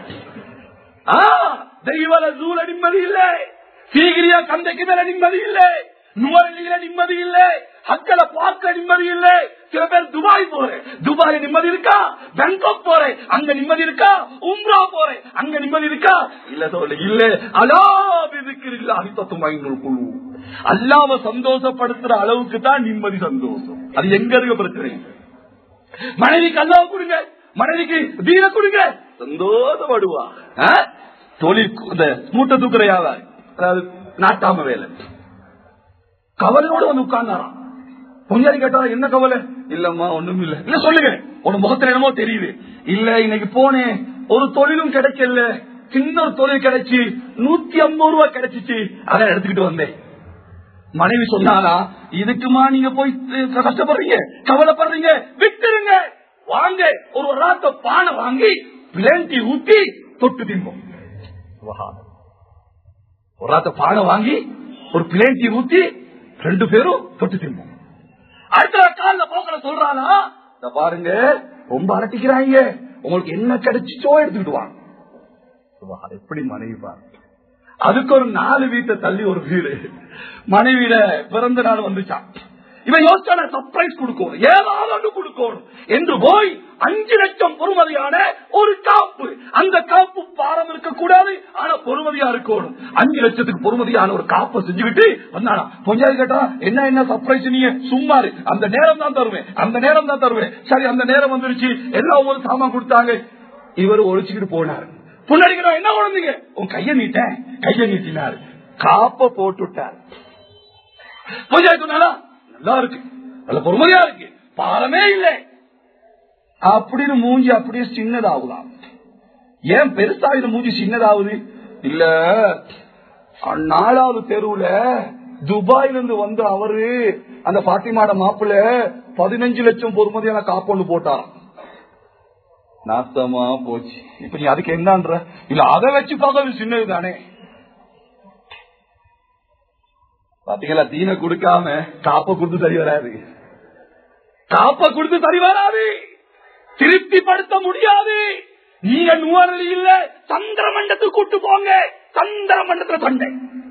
தெய்வல ஜூல நிம்மதி இல்லை, சீகிரியா கந்தைக்கு மேல நிம்மதி இல்லை, நுவரெலியில நிம்மதி இல்லை, ஹக்கல பார்க்க நிம்மதி இல்லை. சில பேர் துபாய் போறேன், துபாய் நிம்மதி இருக்கா? பேங்காக் போறேன், அங்க நிம்மதி இருக்கா? உம்ரா போறேன், அங்க நிம்மதி இருக்கா? இல்ல சொல்ல இல்ல. குழு அல்லாம சந்தோஷப்படுத்துற அளவுக்கு தான் நிம்மதி, சந்தோஷம். அது எங்க இருக்க பிரச்சனை. மனைவிக்கு அல்லாஹ் கொடுங்க, மனைவிக்கு தீன கொடுங்க, சந்தோஷப்படுவா. தொழில் இந்த மூட்டை தூக்குற வியாபாரி, அதாவது நாட்டாம வேலை, கவலையோட வந்து உட்கார்ந்தாராம். பொஞ்சாரி கேட்டாரா, என்ன கவலை? இல்லம்மா ஒண்ணும் இல்ல. இல்ல சொல்லுங்க, உன் முகத்துல என்னமோ தெரியுது. இல்ல இன்னைக்கு போனேன், ஒரு தொழிலும் கிடைக்கல, சின்ன ஒரு தொழில் கிடைச்சி 150 ரூபாய் கிடைச்சிச்சு, அதை எடுத்துக்கிட்டு வந்தேன். மனைவி சொன்னாரா, இதுக்குமா நீங்க போய் கஷ்டப்படுறீங்க, கவலைப்படுறீங்க, விட்டுருங்க, வாங்க ஒரு ராத்த பானை வாங்கி பிளேண்டி ஊத்தி தொட்டு தின்போம். ஒரு ராத்த பானை வாங்கி ஒரு பிளேண்டி ஊத்தி 2 பேரும் தொட்டு தின்போம். அடுத்த கால போக்கல சொல்றானா, பாருங்க ரொம்ப அலட்டிக்கிறாங்க, உங்களுக்கு என்ன கிடைச்சிச்சோ எடுத்துக்கிட்டு வாங்க. எப்படி மனைவி பாருங்க. அதுக்கு ஒரு 4 வீட்டை தள்ளி ஒரு வீடு, மனைவியில பிறந்த நாள் வந்துச்சான். இவன் யோசிச்சான சர்ப்ரைஸ் கொடுக்கணும், ஏதாவது கொடுக்கணும் என்று போய் 5 லட்சம் பொறுமதியான ஒரு காப்பு, அந்த காப்பு பாரம் இருக்கக்கூடாது, ஆனா பொறுமதியா இருக்கணும். 5 லட்சத்துக்கு பொறுமதியான ஒரு காப்பை செஞ்சுக்கிட்டு வந்தானா. கொஞ்சம் கேட்டா என்ன என்ன சர்ப்ரைஸ், நீங்க சும்மாரு, அந்த நேரம் தான் தருவேன், அந்த நேரம் தான் தருவேன். சரி அந்த நேரம் வந்துருச்சு, எல்லாம் ஒரு சாமான் கொடுத்தாங்க. இவர் ஒழிச்சுக்கிட்டு போனாரு. புன்னடிக்கிறோம், என்ன குழந்தைங்க உன் கைய நீட்ட, கைய நீட்டினாரு, காப்ப போட்டுட்டார். சொன்னாலா நல்லா இருக்கு, நல்ல பொறுமையா இருக்கு, பாரமே இல்லை அப்படின்னு மூஞ்சி அப்படியே சின்னதாகுதான். ஏன் பெருசா இது மூஞ்சி சின்னதாகுது? இல்ல 4வது தெருவுல துபாயில இருந்து வந்து அவரு அந்த பாத்திமாட மாப்பிள்ள 15 லட்சம் பொறுமதியான காப்பொண்டு போட்டாராம். நாசமா போச்சு. இப்ப நீ அதுக்கு என்னன்ற? இல்ல அதை வச்சு பார்க்க சின்னது தானே. பாத்தீங்களா, தீன கொடுக்காம காப்ப கொடுத்து சரி வராது. காப்ப கொடுத்து சரி வராது, திருப்திப்படுத்த முடியாது. நீங்க நுவரலி இல்ல, சந்திர மண்டலத்துக்கு கூட்டு போங்க. சந்திர மண்டலத்துல சண்டை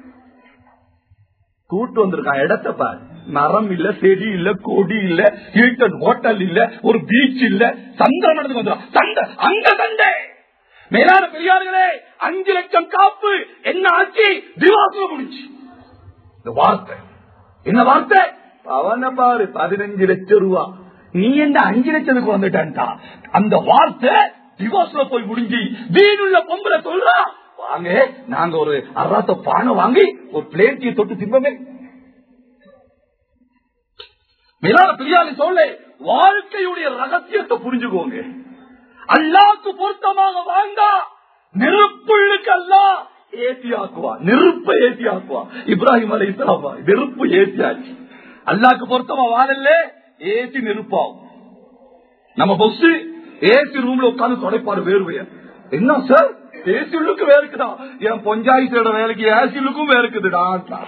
கூட்டு வந்திருக்கான். இடத்த பாரு, மரம் இல்ல, செடி இல்ல, கொடி இல்ல, ஹீட்டன் ஹோட்டல் இல்ல, ஒரு பீச் இல்ல. சந்திர மண்டலத்துக்கு வந்துடும் சண்டை, அங்க சண்டை. மேலான பெரியார்களே, 5 லட்சம் காப்பு என்ன ஆச்சு? திவாசுல முடிச்சு. இந்த வார்த்தை என்ன வார்த்தை? அவனை பாரு, 15 லட்சம் ரூபா. நீ என்ன 5 லட்சத்துக்கு வந்துட்டா? அந்த வார்த்தை டிவோர்ஸ்ல போய் முடிஞ்சு வீடுள்ள பொம்பளை சொல்றா, வாங்க நாங்க ஒரு அராத்த பானை வாங்கி ஒரு பிளேட்டியை தொட்டு திம்பமே. மேலான பெரியாரை சொல்ல, வாழ்க்கையுடைய ரகசியத்தை புரிஞ்சுக்கோங்க. அல்லாஹ்வுக்கு பொருத்தமாக வாழ்ந்தா நெருப்புள்ளுக்கு அல்லாஹ் ஏசி ஆக்குவா, நெருப்பை ஏசி ஆக்குவா. இப்ராஹிம் அலைஹிஸ்ஸலாம் நெருப்பு ஏசியாச்சு. அல்லாஹ்வுக்கு பொருத்தமா வாழல, ஏசி நெருப்பாகும். நம்ம பஸ் ஏசி ரூம்ல உட்கார்ந்து தொடைப்பாரு வேர்வையா. என்ன சார் ஏசி உள்ளுக்கு வேர்க்குதா? என் பஞ்சாயத்தோட வேலைக்கு ஏசி உள்ளுக்கும் வேர்க்குதுடா.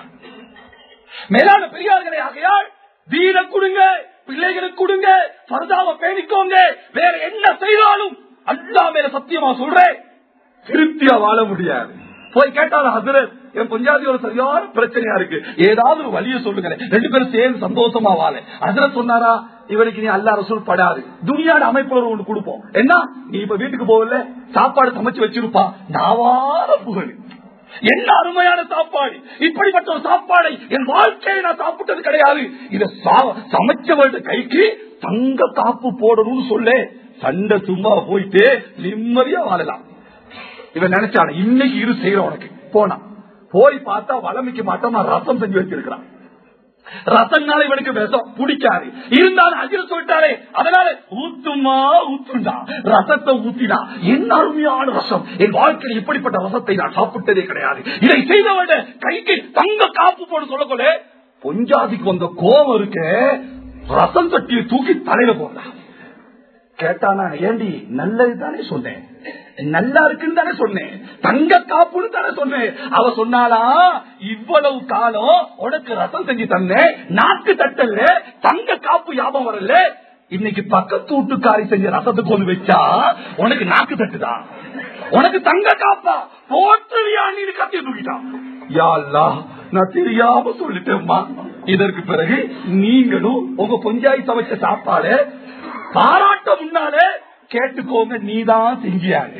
மேலான பெரியார்களே, ஆகையால் வீர கொடுங்க, பிள்ளைகளுக்கு கொடுங்க, பரதாவை பேணிக்கோங்க. வேற என்ன செய்தாலும் அல்லாஹ் மேல சத்தியமா சொல்றேன், திருப்தியா வாழ முடியாது. போய் கேட்டாரு, ஹசரத் என் பஞ்சாயத்து ஒரு சரியான பிரச்சனையா இருக்கு, ஏதாவது ஒரு வழியை சொல்லுங்க, 2 பேரும் சேர்ந்து சந்தோஷமா வாழ. ஹசரத் சொன்னாரா, இவனுக்கு நீ அல்லாஹ் ரசூல் படாது, துனியாட அமைப்புல ஒன்று கொடுப்போம். என்ன, நீ இப்ப வீட்டுக்கு போகல, சாப்பாடு சமைச்சு வச்சிருப்பா, நாவார புகழ். என்ன அருமையான சாப்பாடு! இப்படிப்பட்ட ஒரு சாப்பாடை என் வாழ்க்கையை நான் சாப்பிட்டது கிடையாது. இத சமைச்சவர்கிட்ட கைக்கு தங்க காப்பு போடணும்னு சொல்ல சண்டை சும்மா போயிட்டு நிம்மதியா வாழலாம். இவன் நினைச்சான இன்னைக்கு இரு செய்யற உனக்கு போனா போய் பார்த்தா வளமிக்க மாட்டோமா ரசம் செஞ்சு வச்சிருக்கிறான். ரசம்னால இவனுக்கு விஷம் பிடிக்காது, இருந்தாலும் அஜில் சொல்லிட்டாரே, அதனால ஊத்துமா ஊத்துண்டா, ரசத்தை ஊத்தினா. என்ன அருமையான ரசம்! என் வாழ்க்கையில் இப்படிப்பட்ட ரசத்தை நான் சாப்பிட்டதே கிடையாது. இதை செய்தவட கைக்கு தங்க காப்பு போட சொல்லக்கொள்ள பொஞ்சாதிக்கு வந்த கோபம் இருக்க, ரசம் சட்டியை தூக்கி தலையில போடுறான். கேட்டானா, ஏண்டி நல்லதுதானே சொன்னேன், நல்லா இருக்குன்னு தானே சொன்னேன், தங்க காப்புன்னு தானே சொன்னேன். அவ சொன்னாலா, இவ்வளவு காலம் உனக்கு ரசம் செஞ்சு தந்தேன், நாக்கு தட்டல, தங்க காப்பு ஞாபகம் வரல. இன்னைக்கு பக்கத்து வீட்டுக்காரி செஞ்ச ரசத்துக்கு ஒண்ணு வச்சா உனக்கு நாக்கு தட்டுதான், உனக்கு தங்க காப்பா போற்றுவியா நீ கத்தி தூக்கிட்டான். யா அல்லாஹ், நான் தெரியாம சொல்லிட்டேம்மா. இதற்கு பிறகு நீங்களும் உங்க பஞ்சாயத்து சமைச்ச சாப்பாடு பாராட்ட முன்னாலே கேட்டுக்கோங்க, நீதான் செஞ்சியாங்க.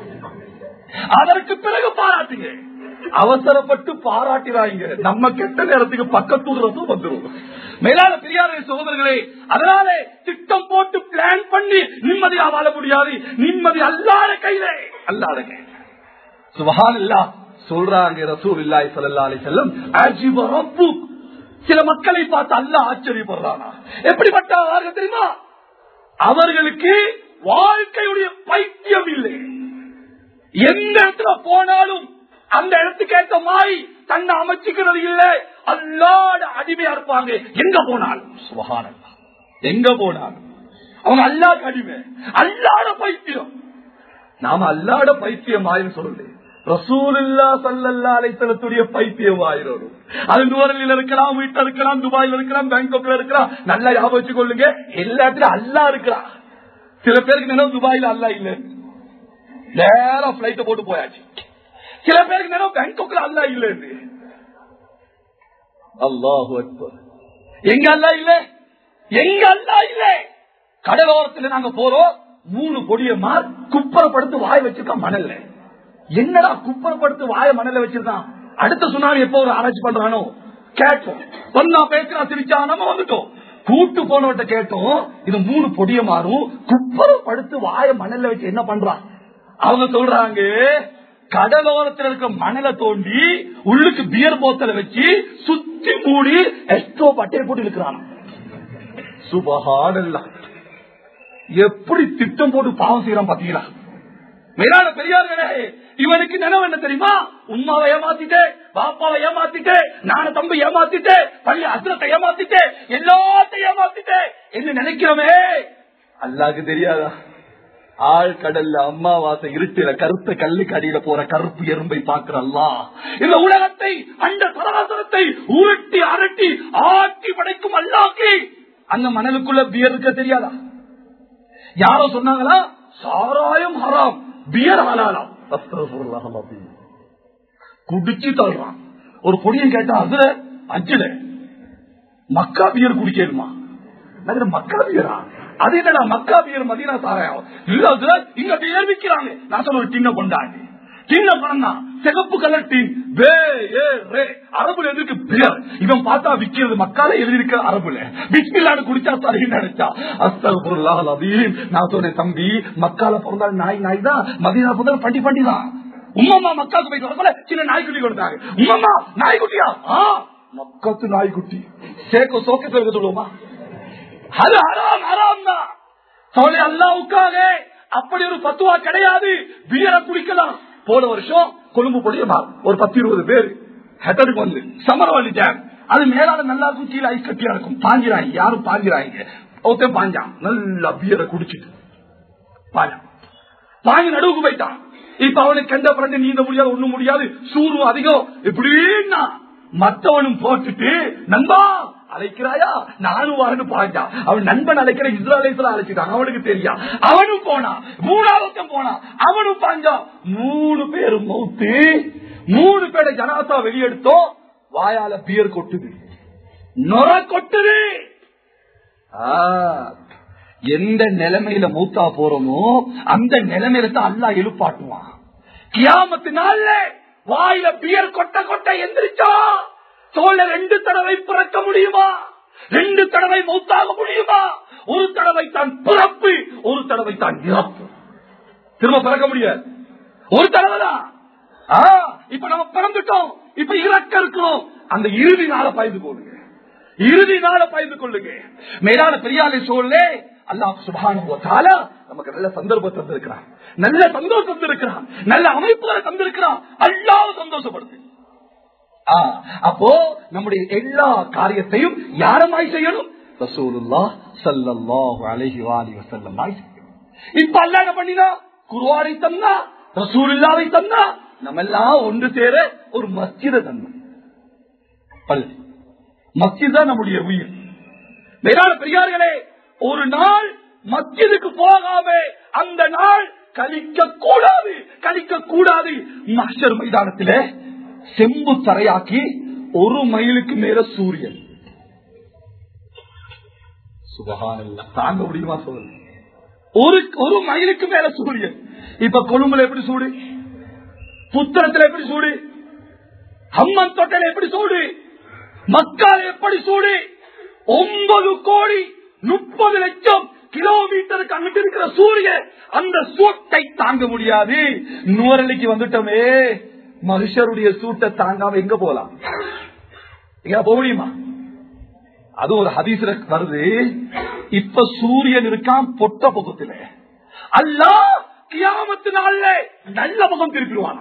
அதற்கு பிறகு பாராட்டுங்க. அவசரப்பட்டு பாராட்டினாங்க, நம்ம கெட்ட நேரத்துக்கு பக்கத்தூரத்தும் வந்துடும். மேலான பெரியார சகோதரர்களே, அதனால திட்டம் போட்டு பிளான் பண்ணி நிம்மதியா வாழ முடியாது. நிம்மதி அல்லாத கையில, அல்லாத கை. சுப்ஹானல்லாஹ் சொல்றாங்க ரசூலுல்லாஹி ஸல்லல்லாஹு அலைஹி வஸல்லம், அஜிப ரப்புக். சில மக்களை பார்த்து அல்லாஹ் ஆச்சரியப்படுறானா. எப்படிப்பட்டவர்கள் தெரியுமா? அவர்களுக்கு வாழ்க்கையுடைய பைத்தியம் இல்லை. எந்த இடத்துல போனாலும் அந்த இடத்துக்கு ஏற்ற மாதிரி தன்னை அமைச்சுக்கிறது இல்லை. அல்லாஹ்வுட அடிமையா இருப்பாங்க எங்க போனாலும். சுப்ஹானல்லாஹ், எங்க போனாலும் அவங்க அல்லாஹ்வுக்கு அடிமை, அல்லாஹ்வுட பைத்தியம். நாம அல்லாஹ்வுட பைத்தியம் ஆயிரம் சொல்லல, ரசூலுல்லாஹ் ஸல்லல்லாஹு அலைஹி வஸல்லம் பைத்தியம் ஆயிரம். அது நுவரலில் இருக்கலாம், வீட்டில் இருக்கலாம், துபாயில இருக்கலாம், பேங்காக்ல இருக்கலாம். நல்லா ஞாபகம் வச்சுக்கொள்ளுங்க, எல்லா இடத்துலயும் அல்லாஹ் இருக்கிறான். சில பேருக்கு நினைவு துபாயில அல்லாஹ் இல்ல, நேரா பிளைட் போட்டு போயாச்சு. சில பேருக்கு நினைவு பேங்காக்ல அல்லாஹ் இல்ல. அல்லாஹு அக்பர். எங்க அல்லாஹ் இல்ல, எங்க அல்லாஹ் இல்ல. கடலோரத்துல நாங்க போறோம், 3 பொடியமார் குப்பரப்படுத்து வாய் வச்சிருக்கான் மணல்ல. என்னடா குப்பரப்படுத்து வாய மணல்ல வச்சிருக்கான்? அடுத்த சுனாமி எப்போ ஒரு ஆராய்ச்சி பண்றானோ கேட்டோம். சொன்னா பேசுறா, சிரிச்சா, நம்ம வந்துட்டோம். கூட்டு போனவட்ட கேட்டோம், இது 3 பொடிய மாறும் குப்பரப்படுத்து வாய மணல்ல வச்சு என்ன பண்றான்? அவங்க சொல்றாங்க, கடலோரத்தில் இருக்க மணலை தோண்டி உள்ளுக்கு பியர் போத்தலை வச்சு சுத்தி மூடி எஸ்ட்ரோ பட்டையை போட்டு இருக்கிறான். சுப்ஹானல்லாஹ், எப்படி திட்டம் போட்டு பாவம் செய்யறான் பாத்தீங்களா? மேலான பெரியார்களே, இவனுக்கு நினைவு என்ன தெரியுமா? உம்மாவை ஏமாத்திட்டே, பாப்பாவை ஏமாத்திட்டே, நான தம்பி ஏமாத்திட்டே, பள்ளி அஸ்ரத்தை ஏமாத்திட்டே, எல்லாத்தையும் ஏமாத்திட்டே என்ன நினைக்கிறோமே, அல்லாஹ்க்கு தெரியாதா? ஆழ்கடல்ல அம்மாவாசை இருட்டுல கருத்த கல்லுக்கு அடியில போற கருப்பு எறும்பை பார்க்கிறல்லா இந்த உலகத்தை அந்த சராசரத்தை உருட்டி அரட்டி ஆட்டி படைக்கும் அல்லாக்கி அந்த மணலுக்குள்ள பியர் இருக்க தெரியாதா? யாரோ சொன்னாங்களா சாராயம் ஹராம் பியர் ஹலாலாம். குடிச்சு தள்ளுறான். ஒரு பொடியை கேட்டா அதுல அஞ்சுல மக்கா பியர் குடிக்கணுமா? மக்கா பியரா? அது என்னடா மக்கா பியர் மதீனா சாராயம் இல்ல இங்க பியர் விற்கிறாங்க. நான் சொல்ல ஒரு சின்ன கொண்டாடி சின்ன பணம் தான் சிகப்பு கலர் டீம் அரபுல எதுக்கு பியர் இவன் பார்த்தா விக்கிறது மக்கால எழுதிருக்க அரபுல பிஸ்மில்லான்னு குடிச்சா சரி நினைச்சா அஸ்தக்ஃபிருல்லாஹ் அலீம். நான் சொன்னேன் தம்பி மக்கால பிறந்தால் நாய் நாய் தான் மதீனா பிறந்தால் பண்டி பண்டி தான். உம்மம்மா மக்காவுக்கு போயிட்டு வரப்போல சின்ன நாய்க்குட்டி கொடுத்தாங்க. உம்மம்மா நாய்க்குட்டியா? மக்கத்து நாய்க்குட்டி சேக்கோ சோக்க சொல்லுவோமா? அது ஹராம் ஹராம் தான். சோழ அல்லாவுக்காக அப்படி ஒரு பத்துவா கிடையாது. பியரை குடிக்கலாம். போன வருஷம் கொழும்பு பொடியமா ஒரு 10-20 பேர் ஹெட்டருக்கு வந்து சமரவள்ளி டேம் அது மேலால நல்லா இருக்கும். கீழே ஐஸ் கட்டியா இருக்கும். பாஞ்சிராங்க யாரும் பாஞ்சிராங்க. ஒருத்தன் பாஞ்சான் நல்லா பியரை குடிச்சிட்டு பாஞ்சு நடுவுக்கு போயிட்டான். இப்ப அவனுக்கு கண்ட பிறகு நீந்த முடியாது ஒண்ணும் முடியாது. சூடு அதிகம் இப்படின்னா மற்றவனும் போட்டுட்டு நண்பா அழைக்கிறாயா நானும் வரன்னு பாஞ்சா. அவன் நண்பன் அழைக்கிற இஸ்ராயேல அழைச்சிட்டான். அவனுக்கு தெரியா. அவனும் போனா. 3வது போனா. அவனும் பாஞ்சா. 3 பேரும் மௌத்து. 3 பேரை ஜனாசா வெளியெடுத்தோம். வாயால பியர் கொட்டுது நொர கொட்டுது. எந்த நிலைமையில மூத்தா போறோமோ அந்த நிலைமையில தான் அல்லாஹ் எழுப்பாட்டுவான். கியாமத்து நாள்ல வாயில பியர் கொட்ட கொட்ட எந்திரிச்சா தோல்ல 2 தடவை பிறக்க முடியுமா? 2 தடவை மௌத்தாக முடியுமா? ஒரு தடவை தான் பிறப்பு, ஒரு தடவை தான் இறப்பு. திரும்ப பிறக்க முடியாது. ஒரு தடவை தான். இப்ப நம்ம பிறந்துட்டோம். இப்ப இறக்க இருக்கிறோம். அந்த இறுதி நாளை பயந்து கொள்ளுங்க. இறுதி நாளை பயந்து கொள்ளுங்க. மேலான பெரியாரை சொல்லே அல்லாஹ் சுப்ஹானஹு வ தஆலா நமக்கு நல்ல சந்தர்ப்பத்தை தந்திருக்கிறான். நல்ல சந்தோஷம் தந்திருக்கிறான். நல்ல அமைப்புகளை தந்திருக்கிறான். அல்லாஹ் சந்தோஷப்படுத்து. அப்போ நம்முடைய எல்லா காரியத்தையும் யாரமாய் செய்யணும்? ரசூலுல்லாஹ் ஸல்லல்லாஹு அலைஹி வஸல்லம் செய்யணும். இப்ப அல்லாஹ் என்ன பண்ணினா? குர்ஆனை தந்தா, ரசூலுல்லாஹை தந்தா, நம்ம எல்லாம் ஒன்று சேர ஒரு மஸ்ஜிதை தந்தோம். பள்ளி மஸ்ஜித் தான் நம்முடைய உயிர். மேலான பெரியார்களே, ஒரு நாள் மஸ்ஜிதுக்கு போகாம அந்த நாள் கழிக்க கூடாது. கழிக்க கூடாது. மஹ்ஷர் மைதானத்திலே செம்பு தரையாக்கி 1 மைலுக்கு மேல சூரியன். சுப்ஹானல்லாஹ், தாங்க முடியுமா சொல்லுங்க? 1 மைலுக்கு மேல சூரியன். இப்ப கொழும்புல எப்படி சூடு? புத்தகத்துல எப்படி சூடு? ஹம்மன் தோட்டல எப்படி சூடு? மக்கால எப்படி சூடு? 9 கோடி 30 லட்சம் கிலோமீட்டருக்கு அங்கிட்டு இருக்கிற சூரியன் அந்த சூட்டை தாங்க முடியாது. நூறலைக்கு வந்துட்டோமே, மனுஷருடைய சூட்டை தாங்காம எங்க போலாம்? எங்க போக முடியுமா? அது ஒரு ஹதீஸ்ல வருது. இப்ப சூரியன் இருக்கான் பொட்ட பக்கத்துல. அல்லாஹ் கியாமத்து நாள்ல நல்ல பக்கம் திருப்பிடுவான்.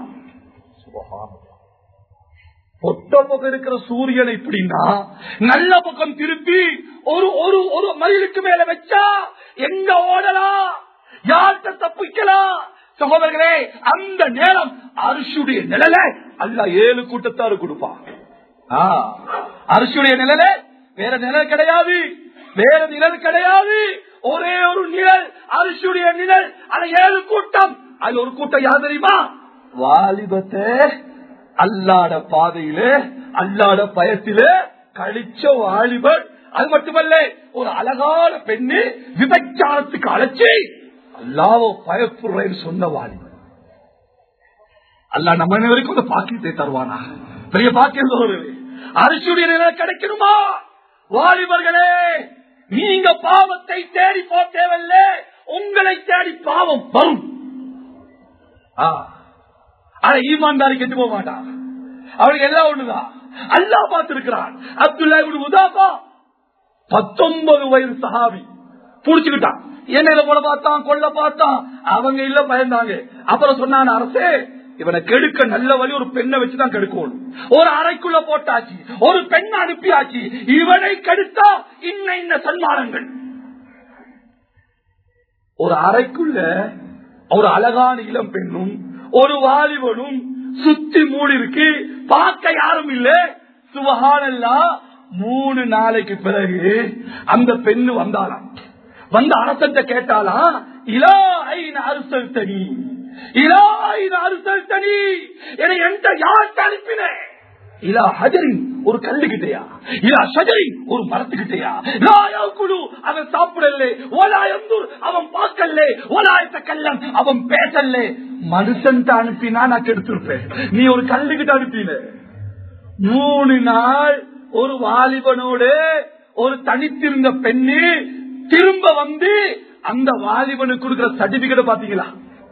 பொட்ட பக்கம் இருக்கிற சூரியன் எப்படின்னா நல்ல பக்கம் திருப்பி ஒரு மைலுக்கு மேல வச்சா எங்க ஓடலாம், யார்கிட்ட தப்பிக்கலாம்? சகோதரர்களே, அந்த நேரம் அரிசியுடைய நிழல அல்லாஹ் 7 கூட்டத்தாரு கொடுப்பான். அரிசியுடைய நிழல வேற நிழல் கிடையாது. வேற நிழல் கிடையாது. ஒரே ஒரு நிழல், அரிசியுடைய நிழல். அது 7 கூட்டம். அது ஒரு கூட்டம் யார் தெரியுமா? வாலிபத்தை அல்லாட பாதையில அல்லாட பயத்தில கழிச்ச வாலிபர். அது மட்டுமல்ல, ஒரு அழகான பெண்ணு விபச்சாரத்துக்கு அழைச்சி அல்லாஹ்வை பயப்படுறேன்னு சொன்ன வாலிபர். அல்லாஹ் நம்ம வரைக்கும் ஒரு பாக்கியத்தை தருவானா? பெரிய பாக்கியம் சொல்றது. அரிசியுடைய நிலை கிடைக்கணுமா? வாலிபர்களே, நீங்க பாவத்தை தேடி போக தேவையில்லை. உங்களை தேடி பாவம் வரும். ஈமான்தாரி கெட்டு போக மாட்டான். அவனுக்கு எல்லாம் ஒண்ணுதான். அல்லாஹ் பார்த்திருக்கிறான். அப்துல்லா இப்னு உதாஃபா 19 வயது சஹாபி புடிச்சுக்கிட்டான். எண்ணெயில போல பார்த்தான், கொள்ள பார்த்தான். அவங்க இல்ல பயந்தாங்க. அப்புறம் சொன்னான், அரசே இவனை கெடுக்க நல்ல வழி ஒரு பெண்ணை வச்சுதான் கெடுக்கணும். ஒரு அறைக்குள்ள போட்டாச்சு, ஒரு பெண்ணை அனுப்பியாச்சு. இவனை கெடுத்தா இன்ன சன்மானங்கள். ஒரு அறைக்குள்ள ஒரு அழகான இளம் பெண்ணும் ஒரு வாலிபனும் சுத்தி மூடி இருக்கு, பார்க்க யாரும் இல்ல. சுபஹானல்லாஹ், 3 நாளைக்கு பிறகு அந்த பெண்ணு வந்தாலாம். வந்து அரசத்தை கேட்டாலா, இலா ஐன அர்சல்தனி, இலா ஐன அர்சல்தனி, என்னை எந்த யார்கிட்ட அனுப்பினேன்? இலா ஹஜரின், ஒரு கல்லுகிட்டையா? இலா ஷஜரின், ஒரு மரத்துக்கிட்டையா? லா யாக்குலு, அவன் சாப்பிடலே, வலா யன்துர், அவன் பார்க்கல, வலா யதகல்லம், அவன் பேசல. மனுஷன் அனுப்பினா நான் கெடுத்திருப்பேன், நீ ஒரு கல்லுகிட்ட அனுப்பின. 3 நாள் ஒரு வாலிபனோடு ஒரு தனித்திருந்த பெண்ணு திரும்ப வந்து அந்த வாலிபனுக்கு கொடுக்கிற சர்டிபிகேட் பாத்தீங்களா?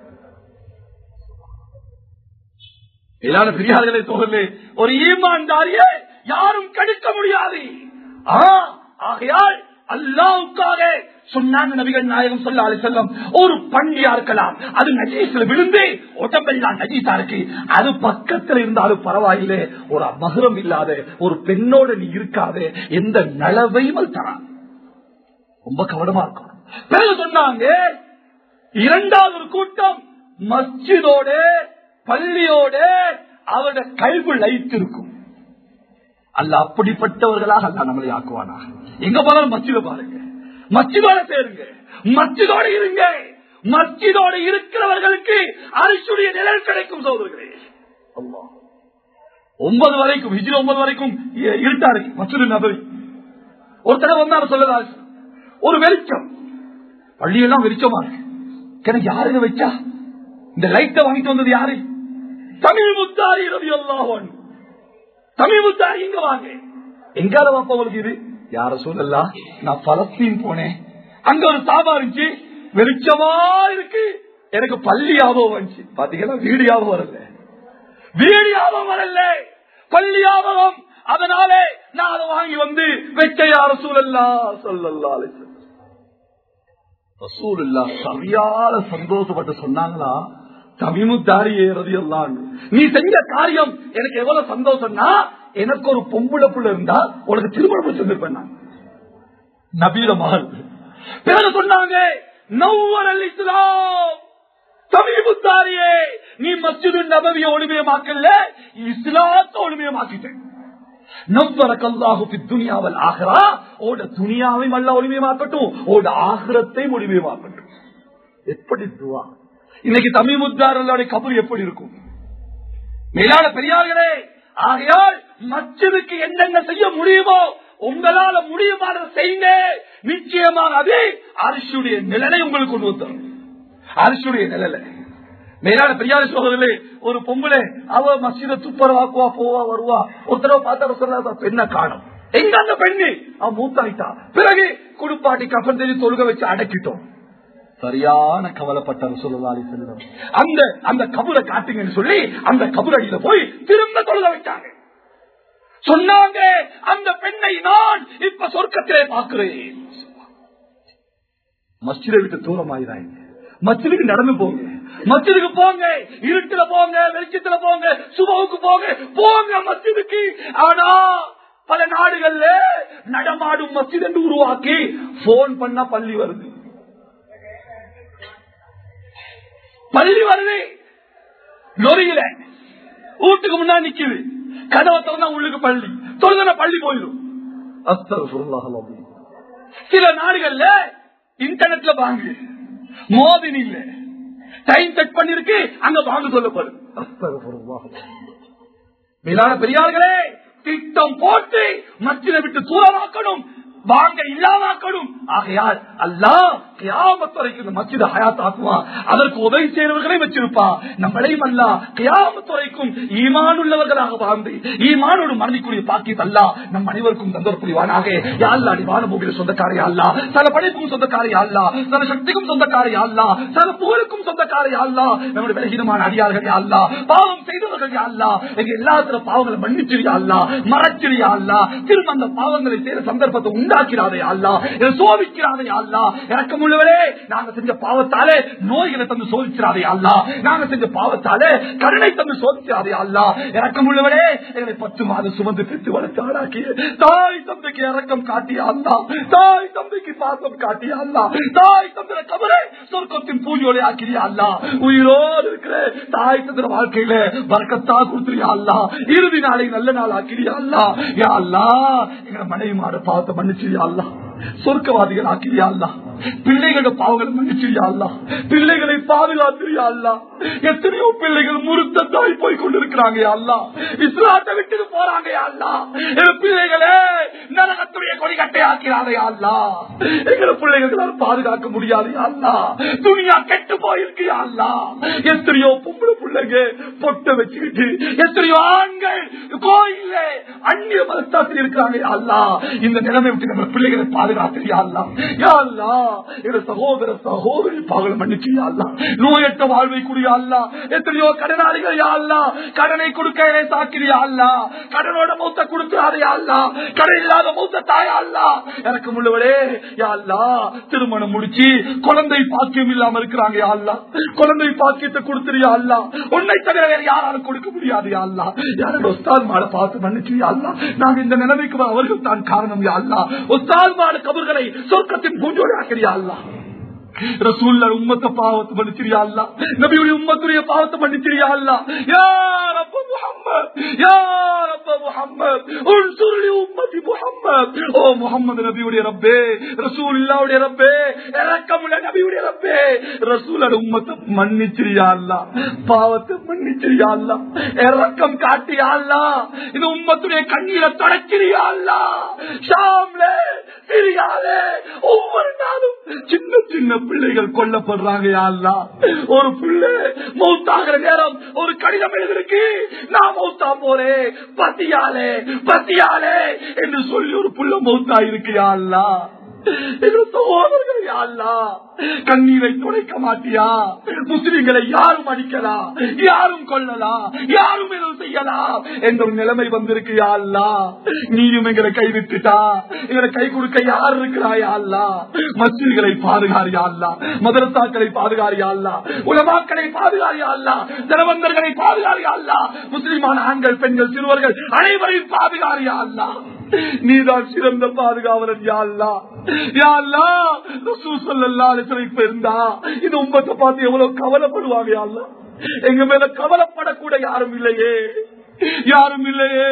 பெரியார்களே தோழர்களே, ஒரு ஈமான்தாரியை யாரும் கெடுக்க முடியாது. ஆகையால் அல்லாஹ்வுக்காக சொன்னாங்க நபிகள் நாயகம் ஸல்லல்லாஹு அலைஹி வஸல்லம், ஒரு பண்டியா இருக்கலாம், அது நஜீஸ்ல விழுந்து உடம்பெல்லாம் நஜீஸா இருக்கு, அது பக்கத்துல இருந்தாலும் பரவாயில்லை, ஒரு மஹ்ரம் இல்லாத ஒரு பெண்ணோட நீ இருக்காத, எந்த நலவையும் தரா. ரொம்ப கவனமா இருக்கும். பிறகு சொன்னாங்க, 2வது ஒரு கூட்டம் மஸ்ஜிதோட பள்ளியோட அவருடைய கல்வி லைத்திருக்கும். அல்ல அப்படிப்பட்டவர்களாக அல்ல நம்மளை ஆக்குவானா. எங்க போனாலும் மஸ்ஜித பாருங்க, மஸ்ஜிதோட சேருங்க, மஸ்ஜிதோட இருங்க. மஸ்ஜிதோட இருக்கிறவர்களுக்கு அரிசுடைய நிழல் கிடைக்கும். சோதர்களே, 9 வரைக்கும் ஹிஜ்ரி 9 வரைக்கும் இருட்டா இருக்கு மஸ்ஜித் நபவி. ஒரு தடவை வந்தாரு சொல்லலாம், ஒரு வெளிச்சம், பள்ளியெல்லாம் வெளிச்சமா இருக்கு. யாருங்க வச்சா இந்த லைட்டை வாங்கிட்டு வந்தது? யாரு? தமீமுத்தாரி ரலியல்லாஹு அன்ஹு. தமீமுத்தாரி இங்க வாங்க. எங்கால வாப்பா உங்களுக்கு இது? யார சொல்லலாம், நான் பலஸ்தீன் போனேன், அங்க ஒரு சாபா இருந்துச்சு, வெளிச்சமா இருக்கு, எனக்கு பள்ளி ஞாபகம் வந்துச்சு. பாத்தீங்கன்னா வீடு ஞாபகம் வரல, வீடு ஞாபகம் வரல, பள்ளி ஞாபகம். அதனாலே நான் அதை வாங்கி வந்து வெச்ச. யா ரசூலல்லாஹ் ஸல்லல்லாஹு அலைஹி வஸல்லம், ரசூலுல்லாஹ் சரியான சந்தோஷப்பட்டு சொன்னாங்களா, தமீமுத்தாரியே ரலியல்லாஹு அன்ஹு, நீ செஞ்ச காரியம் எனக்கு எவ்வளவு சந்தோஷம்னா, எனக்கு ஒரு பொம்பளை புள்ள இருந்தா உனக்கு திருமணம் செஞ்சிருப்பேன் நான், நபியில மகள். பிறகு சொன்னாங்க, நவ்வரல் இஸ்லாம், தமீமுத்தாரியே நீ மஸ்ஜிது நபவியை ஒளிமயமாக்கல, இஸ்லாத்தை ஒளிமயமாக்கிட்டேன். நவ்வரக்கல்லாஹு ஃபி துன்யா வல் ஆখিরা, ஓட துனியாவையும் அல்லாஹ் ஒளிமயமாக்கட்டும், ஓட ஆখিরাத்தையும் ஒளிமயமாக்கட்டும். எப்படி துஆ. இன்னைக்கு தமீமுத்தாரியோட கபர் எப்படி இருக்கும்? மேலான பெரியார்களே, ஆகையால் மஸ்ஜிதுக்கு என்னென்ன செய்ய முடியுமோ உங்களால முடியுமானதை செய்யுங்க. நிச்சயமாக அது அரிசியுடைய நிழலை உங்களுக்கு கொண்டு வரும். அரிசியுடைய நிழலை. மேலான பெரியார சோதரிலே, ஒரு பொம்பளை அவ மஸ்ஜித துப்பரவாக்குவா, போவா வருவா. ஒரு தடவை பார்த்தா சொல்ல பெண்ணை காணும். எங்க அந்த பெண்ணு? அவ மூத்தாயிட்டா. பிறகு குடுப்பாட்டி கஃன் தெரிவி தொழுக வச்சு அடக்கிட்டோம். சரியான கவலைப்பட்ட ரசூலுல்லாஹி ஸல்லல்லாஹு அலைஹி வஸல்லம் அந்த கபரை காட்டுங்கன்னு சொல்லி அந்த கபரடியில போய் திரும்ப தொழுக வச்சாங்க. சொன்னாங்க, அந்த பெண்ணை நான் இப்ப சொர்க்கத்திலே பார்க்கிறேன். மஸ்ஜிதை விட்டு தூரமாயிராங்க, மஸ்ஜிதுக்கு நடந்து போங்க, மஸ்ஜிதுக்கு போங்க, இருட்டுல போங்க, வெளிச்சத்துல போங்க, சுபவுக்கு போங்க, போங்க மஸ்ஜிதுக்கு. ஆனா பல நாடுகள்ல நடமாடும் மஸ்ஜித் என்று உருவாக்கி போன் பண்ணா பள்ளி வருது, பள்ளி வருது, லொரியில வீட்டுக்கு முன்னாடி நிக்குது, கதவை திறந்தா உள்ளுக்கு பள்ளி, தொழுதா பள்ளி போயிடும். அஸ்தக்ஃபிருல்லாஹ் அல்-அஸீம். சில நாடுகள்ல இன்டர்நெட்ல வாங்கு, மோதின் இல்ல, டைம் செட் பண்ணிருக்கு, அங்க வாங்க சொல்லப்படும். அஸ்தக்ஃபிருல்லாஹ். மேலான பெரியார்களே, திட்டம் போட்டு மஸ்ஜிதை விட்டு தூரமாக்கணும், வாங்க இல்லாமக்கணும். ஆகையால் அல்லாஹ் கியாமத் வரைக்கும் இந்த மஸ்ஜிதை ஹயாத் ஆக்குவான். அதற்கு உதவி செய்யறவர்களே வச்சிருப்பான். நம்மளையும் அல்லாஹ் கியாமத் வரைக்கும் ஈமான் உள்ளவர்களாக வாழ்ந்து ஈமானோடு மரணிக்கூடிய பாக்கியத்தை அல்லாஹ் நம் அனைவருக்கும் தந்தர் புரிவானாக. யா அல்லாஹ், நீ வானபூமியில சொந்தக்காரையா அல்லாஹ், சல படைப்புக்கும் சொந்தக்காரையா அல்லாஹ், சல சக்திக்கும் சொந்தக்காரையா அல்லாஹ், சல புகழுக்கும் சொந்தக்காரையா அல்லாஹ், நம்முடைய பலகீனமான அடியார்கள் யா அல்லாஹ், பாவம் செய்தவர்கள் யா அல்லாஹ், எங்க எல்லாத்துல பாவங்களை மன்னிச்சிரியா அல்லாஹ், மறைச்சிரியா அல்லாஹ், திரும்ப அந்த பாவங்களை செய்யற சந்தர்ப்பத்தை உண்டாக்கிறாதே அல்லா, சோதிக்கிறாதே அல்லா. இரக்கமுள்ளவரே, நாங்க செஞ்ச பாவத்தாலே நோய்களை தந்து சோதிக்கிறாதே அல்லா, நாங்க செஞ்ச பாவத்தாலே கருணை தந்து சோதிக்கிறாதே அல்லா. இரக்கமுள்ளவரே, எங்களை 10 மாதம் சுமந்து பெற்று வளர்த்தாராக்கி தாய் தந்தைக்கு இரக்கம் காட்டிய அல்லா, தாய் தந்தைக்கு பாசம் காட்டிய அல்லா, தாய் தந்தை கபரை சொர்க்கத்தின் பூஜையோட ஆக்கிறியா அல்லா. உயிரோடு இருக்கிற தாய் தந்தை வாழ்க்கையில பரக்கத்தா கொடுத்துறியா அல்லா. இறுதி நாளை நல்ல நாள் ஆக்கிறியா அல்லா. யா அல்லா, எங்களை மனைவி மாட பாவத்தை மன்னிச்சிரியா அல்லா, சொர்க்கவாதிகள் ஆக்கிறியா அல்லா. பிள்ளைகளோட பாவங்களை மன்னிச்சிரியா அல்லா, பிள்ளைகளை பாதுகாத்திரியா அல்லா. எத்தனையோ பிள்ளைகள் முருத்தத்தாய் போய் கொண்டிருக்கிறாங்க அல்லா, இஸ்லாத்தை விட்டு போறாங்க அல்லா. எங்க பிள்ளைகளே நரகத்துடைய கொடிக்கட்டை ஆக்கிறாரே அல்லா. எங்களை பிள்ளைகளால் பாதுகாக்க முடியாது அல்லா. துணியா கெட்டு போயிருக்கு அல்லா. எத்தனையோ பொம்பளை பிள்ளைங்க பொட்டை வச்சுக்கிட்டு, எத்தனையோ ஆண்கள் கோயில அந்நிய மதத்தாத்தில் இருக்கிறாங்க அல்லா. இந்த நிலைமை விட்டு நம்ம பிள்ளைகளை பாதுகாத்திரியா அல்லா. யா அல்லா, சகோதர சகோதரி பாவங்களை மன்னிச்சியா அல்லா. நோயற்ற வாழ்வை கூடிய அல்லா. எத்தனையோ கடனாளிகள் யா அல்லா, கடனை கொடுக்க சாக்கிரியா அல்லா. கடனோட மௌத்த கொடுக்கிறாரே அல்லா, கடன் இல்லாத மௌத்த தாயா அல்லா. எனக்கு முள்ளவளே யா அல்லா, திருமணம் முடிச்சு குழந்தை பாக்கியம் இல்லாம இருக்கிறாங்க யா அல்லா. குழந்தை பாக்கியத்தை கொடுத்துறியா அல்லா. உன்னை தவிர வேற யாராலும் கொடுக்க முடியாது யா அல்லா. யாரோட உஸ்தாத் மாட பார்த்து மன்னிச்சியா அல்லா. நாங்க இந்த நிலைமைக்கு அவர்கள் தான் காரணம் யா அல்லா. உஸ்தாத் மாட கபர்களை சொர்க்கத்தின் பூஜோடு ஆக்கிறியா அல்லா. ரசூலுல்லாஹ் உம்மத்த பாவத்தை மன்னிச்சிரியா அல்லா. நபியுடைய உம்மத்துடைய பாவத்தை மன்னிச்சிரியா அல்லா. யா ரப்ப முஹம்மத், யா ரப்ப முஹம்மத், உன்சுர்லி உம்மத்தி முஹம்மத். ஓ முஹம்மது நபியுடைய ரப்பே, ரசூலுல்லாஹ்வுடைய ரப்பே, இரக்கமுள்ள நபியுடைய ரப்பே, ரசூலுல்லாஹ் உம்மத்தை மன்னிச்சிரியா அல்லா. பாவத்தை மன்னிச்சிரியா அல்லா. இரக்கம் காட்டியா அல்லா. இந்த உம்மத்துடைய கண்ணீரை தொடச்சிரியா அல்லா. ஷாம்ல சிரியாலே ஒவ்வொரு நாளும் சின்ன சின்ன பிள்ளைகள் கொல்லப்படுறாங்க யா அல்லா. ஒரு பிள்ளை மௌத்தாகிற நேரம் ஒரு கடிதம் எழுதிருக்கு, நான் மௌத்தா போறேன் பத்தியாலே பத்தியாலே என்று சொல்லி ஒரு புள்ள மௌத்தா இருக்கு யா அல்லா. கண்ணீரை துடைக்க மாட்டியா? முஸ்லிம்களை யாரும் அடிக்கலாம், யாரும் கொள்ளலாம், யாரும் எதுவும் செய்யலாம் என்ற ஒரு நிலைமை வந்திருக்கு யா அல்லாஹ். நீயும் எங்களை கைவிட்டுட்டா எங்களை கை கொடுக்க யார் இருக்கிறாயா அல்லாஹ்? மஸ்ஜிதுகளை பாதுகாரியா அல்லாஹ், மதரசாக்களை பாதுகாரியா அல்லாஹ், உலமாக்களை பாதுகாரியா அல்லாஹ், தனவந்தர்களை பாதுகாரியா அல்லாஹ், முஸ்லிமான ஆண்கள் பெண்கள் சிறுவர்கள் அனைவரையும் பாதுகாரியா அல்லாஹ். நீதான் சிறந்த பாதுகாவலன் யா அல்லாஹ். யா அல்லாஹ், ரசூல் ஸல்லல்லாஹு அலைஹி வஸல்லம் இப்ப இருந்தா இந்த உம்மத்தை பார்த்து எவ்வளவு கவலைப்படுவாங்க யா அல்லாஹ். எங்க மேல கவலைப்படக்கூட யாரும் இல்லையே, யாரும் இல்லையே.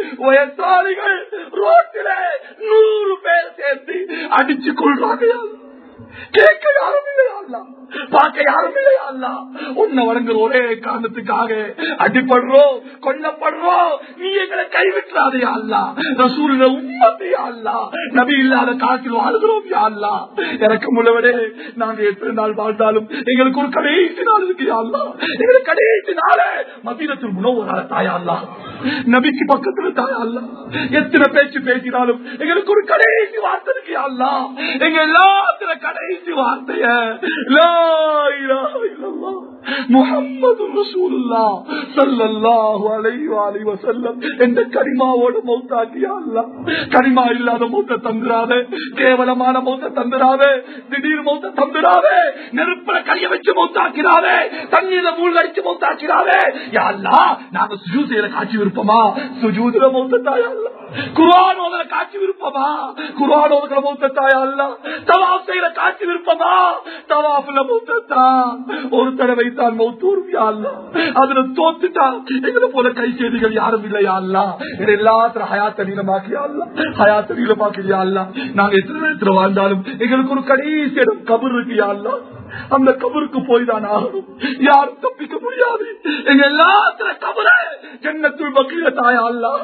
வயசாளிகள் ரோட்டிலே 100 பேர் சேர்த்து அடிச்சு கொள்றாங்க யா அல்லாஹ். கேட்க யாரும் இல்லையா அல்லாஹ், பார்க்க யாரும் இல்லையா அல்லாஹ். உன்னை வணங்குற ஒரே காரணத்துக்காக அடிபடுறோம், கொல்லப்படுறோம். நீ எங்களை கைவிட்டுறாதே யா அல்லாஹ். ரசூலுல்லாஹ் உம்மத்தை யா அல்லாஹ், நபி இல்லாத காலத்தில் வாழ்கிறோம் யா அல்லாஹ். எனக்கு முழுவதே நாங்க எத்தனை நாள் வாழ்ந்தாலும் எங்களுக்கு ஒரு கடைசி நாள் இருக்கு யா அல்லாஹ். எங்களுக்கு கடைசி நாள மதீனத்துல் முனவ்வரா தாயா அல்லாஹ், நபிக்கு பக்கத்துல தாயா அல்லாஹ். எத்தனை பேச்சு பேசினாலும் எங்களுக்கு ஒரு கடைசி வார்த்தை இருக்கு யா அல்லாஹ். எங்க எல்லாத்துல கடைசி வார்த்தைய லா இலாஹ இல்லல்லாஹ் முஹம்மதுர் ரசூலுல்லாஹ் ஸல்லல்லாஹு அலைஹி வஸல்லம் என்ற கலிமாவோட மௌத்தாக்கி யா அல்லாஹ். கலிமா இல்லாத மௌத்தை தந்துராதே, கேவலமான மௌத்தை தந்துராதே, திடீர் மௌத்தை தந்துராதே, நெருப்புல கைய வச்சு மௌத்தாக்கிறாதே, தண்ணீர்ல மூழ்கடிச்சு மௌத்தாக்கிறாதே யா அல்லாஹ். நாங்க சுஜூத் செய்யற காட்சி விருப்பமா? சுஜூதுல மௌத்தா யா அல்லாஹ். குர்ஆன் ஓதுற காட்சி விருப்பமா? குர்ஆன் ஓதுற மௌத்தா யா அல்லாஹ். தவாஃப் செய்யற காட்சி விருப்பமா? தவாஃப்ல மௌத்தா. ஒரு தடவை தான் மௌத்தூர் யா அல்லாஹ். அதுல தோத்துட்டா எங்களை போல கை செய்திகள் யாரும் இல்லை யா அல்லாஹ். எல்லாத்திலும் ஹயாத்தை நீளமாக்கி யா அல்லாஹ், ஹயாத்தை நீளமாக்கி யா அல்லாஹ். நாங்க எத்தனை நேரத்தில் வாழ்ந்தாலும் எங்களுக்கு ஒரு கடைசி இடம் கபர் இருக்கு யா அல்லாஹ். அந்த கபருக்கு போய் தான் ஆகணும், யாரும் தப்பிக்க முடியாது. எங்க எல்லாத்துல கபர ஜன்னத்துல் பக்கீல தாயா அல்லாஹ்,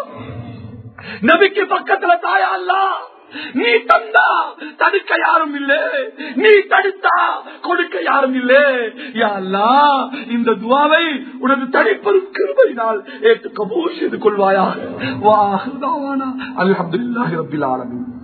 நபிக்கு பக்கத்துல தாயா அல்லாஹ். நீ தந்தா தடுக்க யாரும் இல்லை, நீ தடுத்தா கொடுக்க யாரும் இல்லை யா அல்லாஹ். இந்த துஆவை உனது தனிப்பெரும் கிருபையினால் ஏற்று கபூல் செய்து கொள்வாயாக. வா ஆஹிரு தஅவானா அல்ஹம்துலில்லாஹி ரப்பில் ஆலமீன்.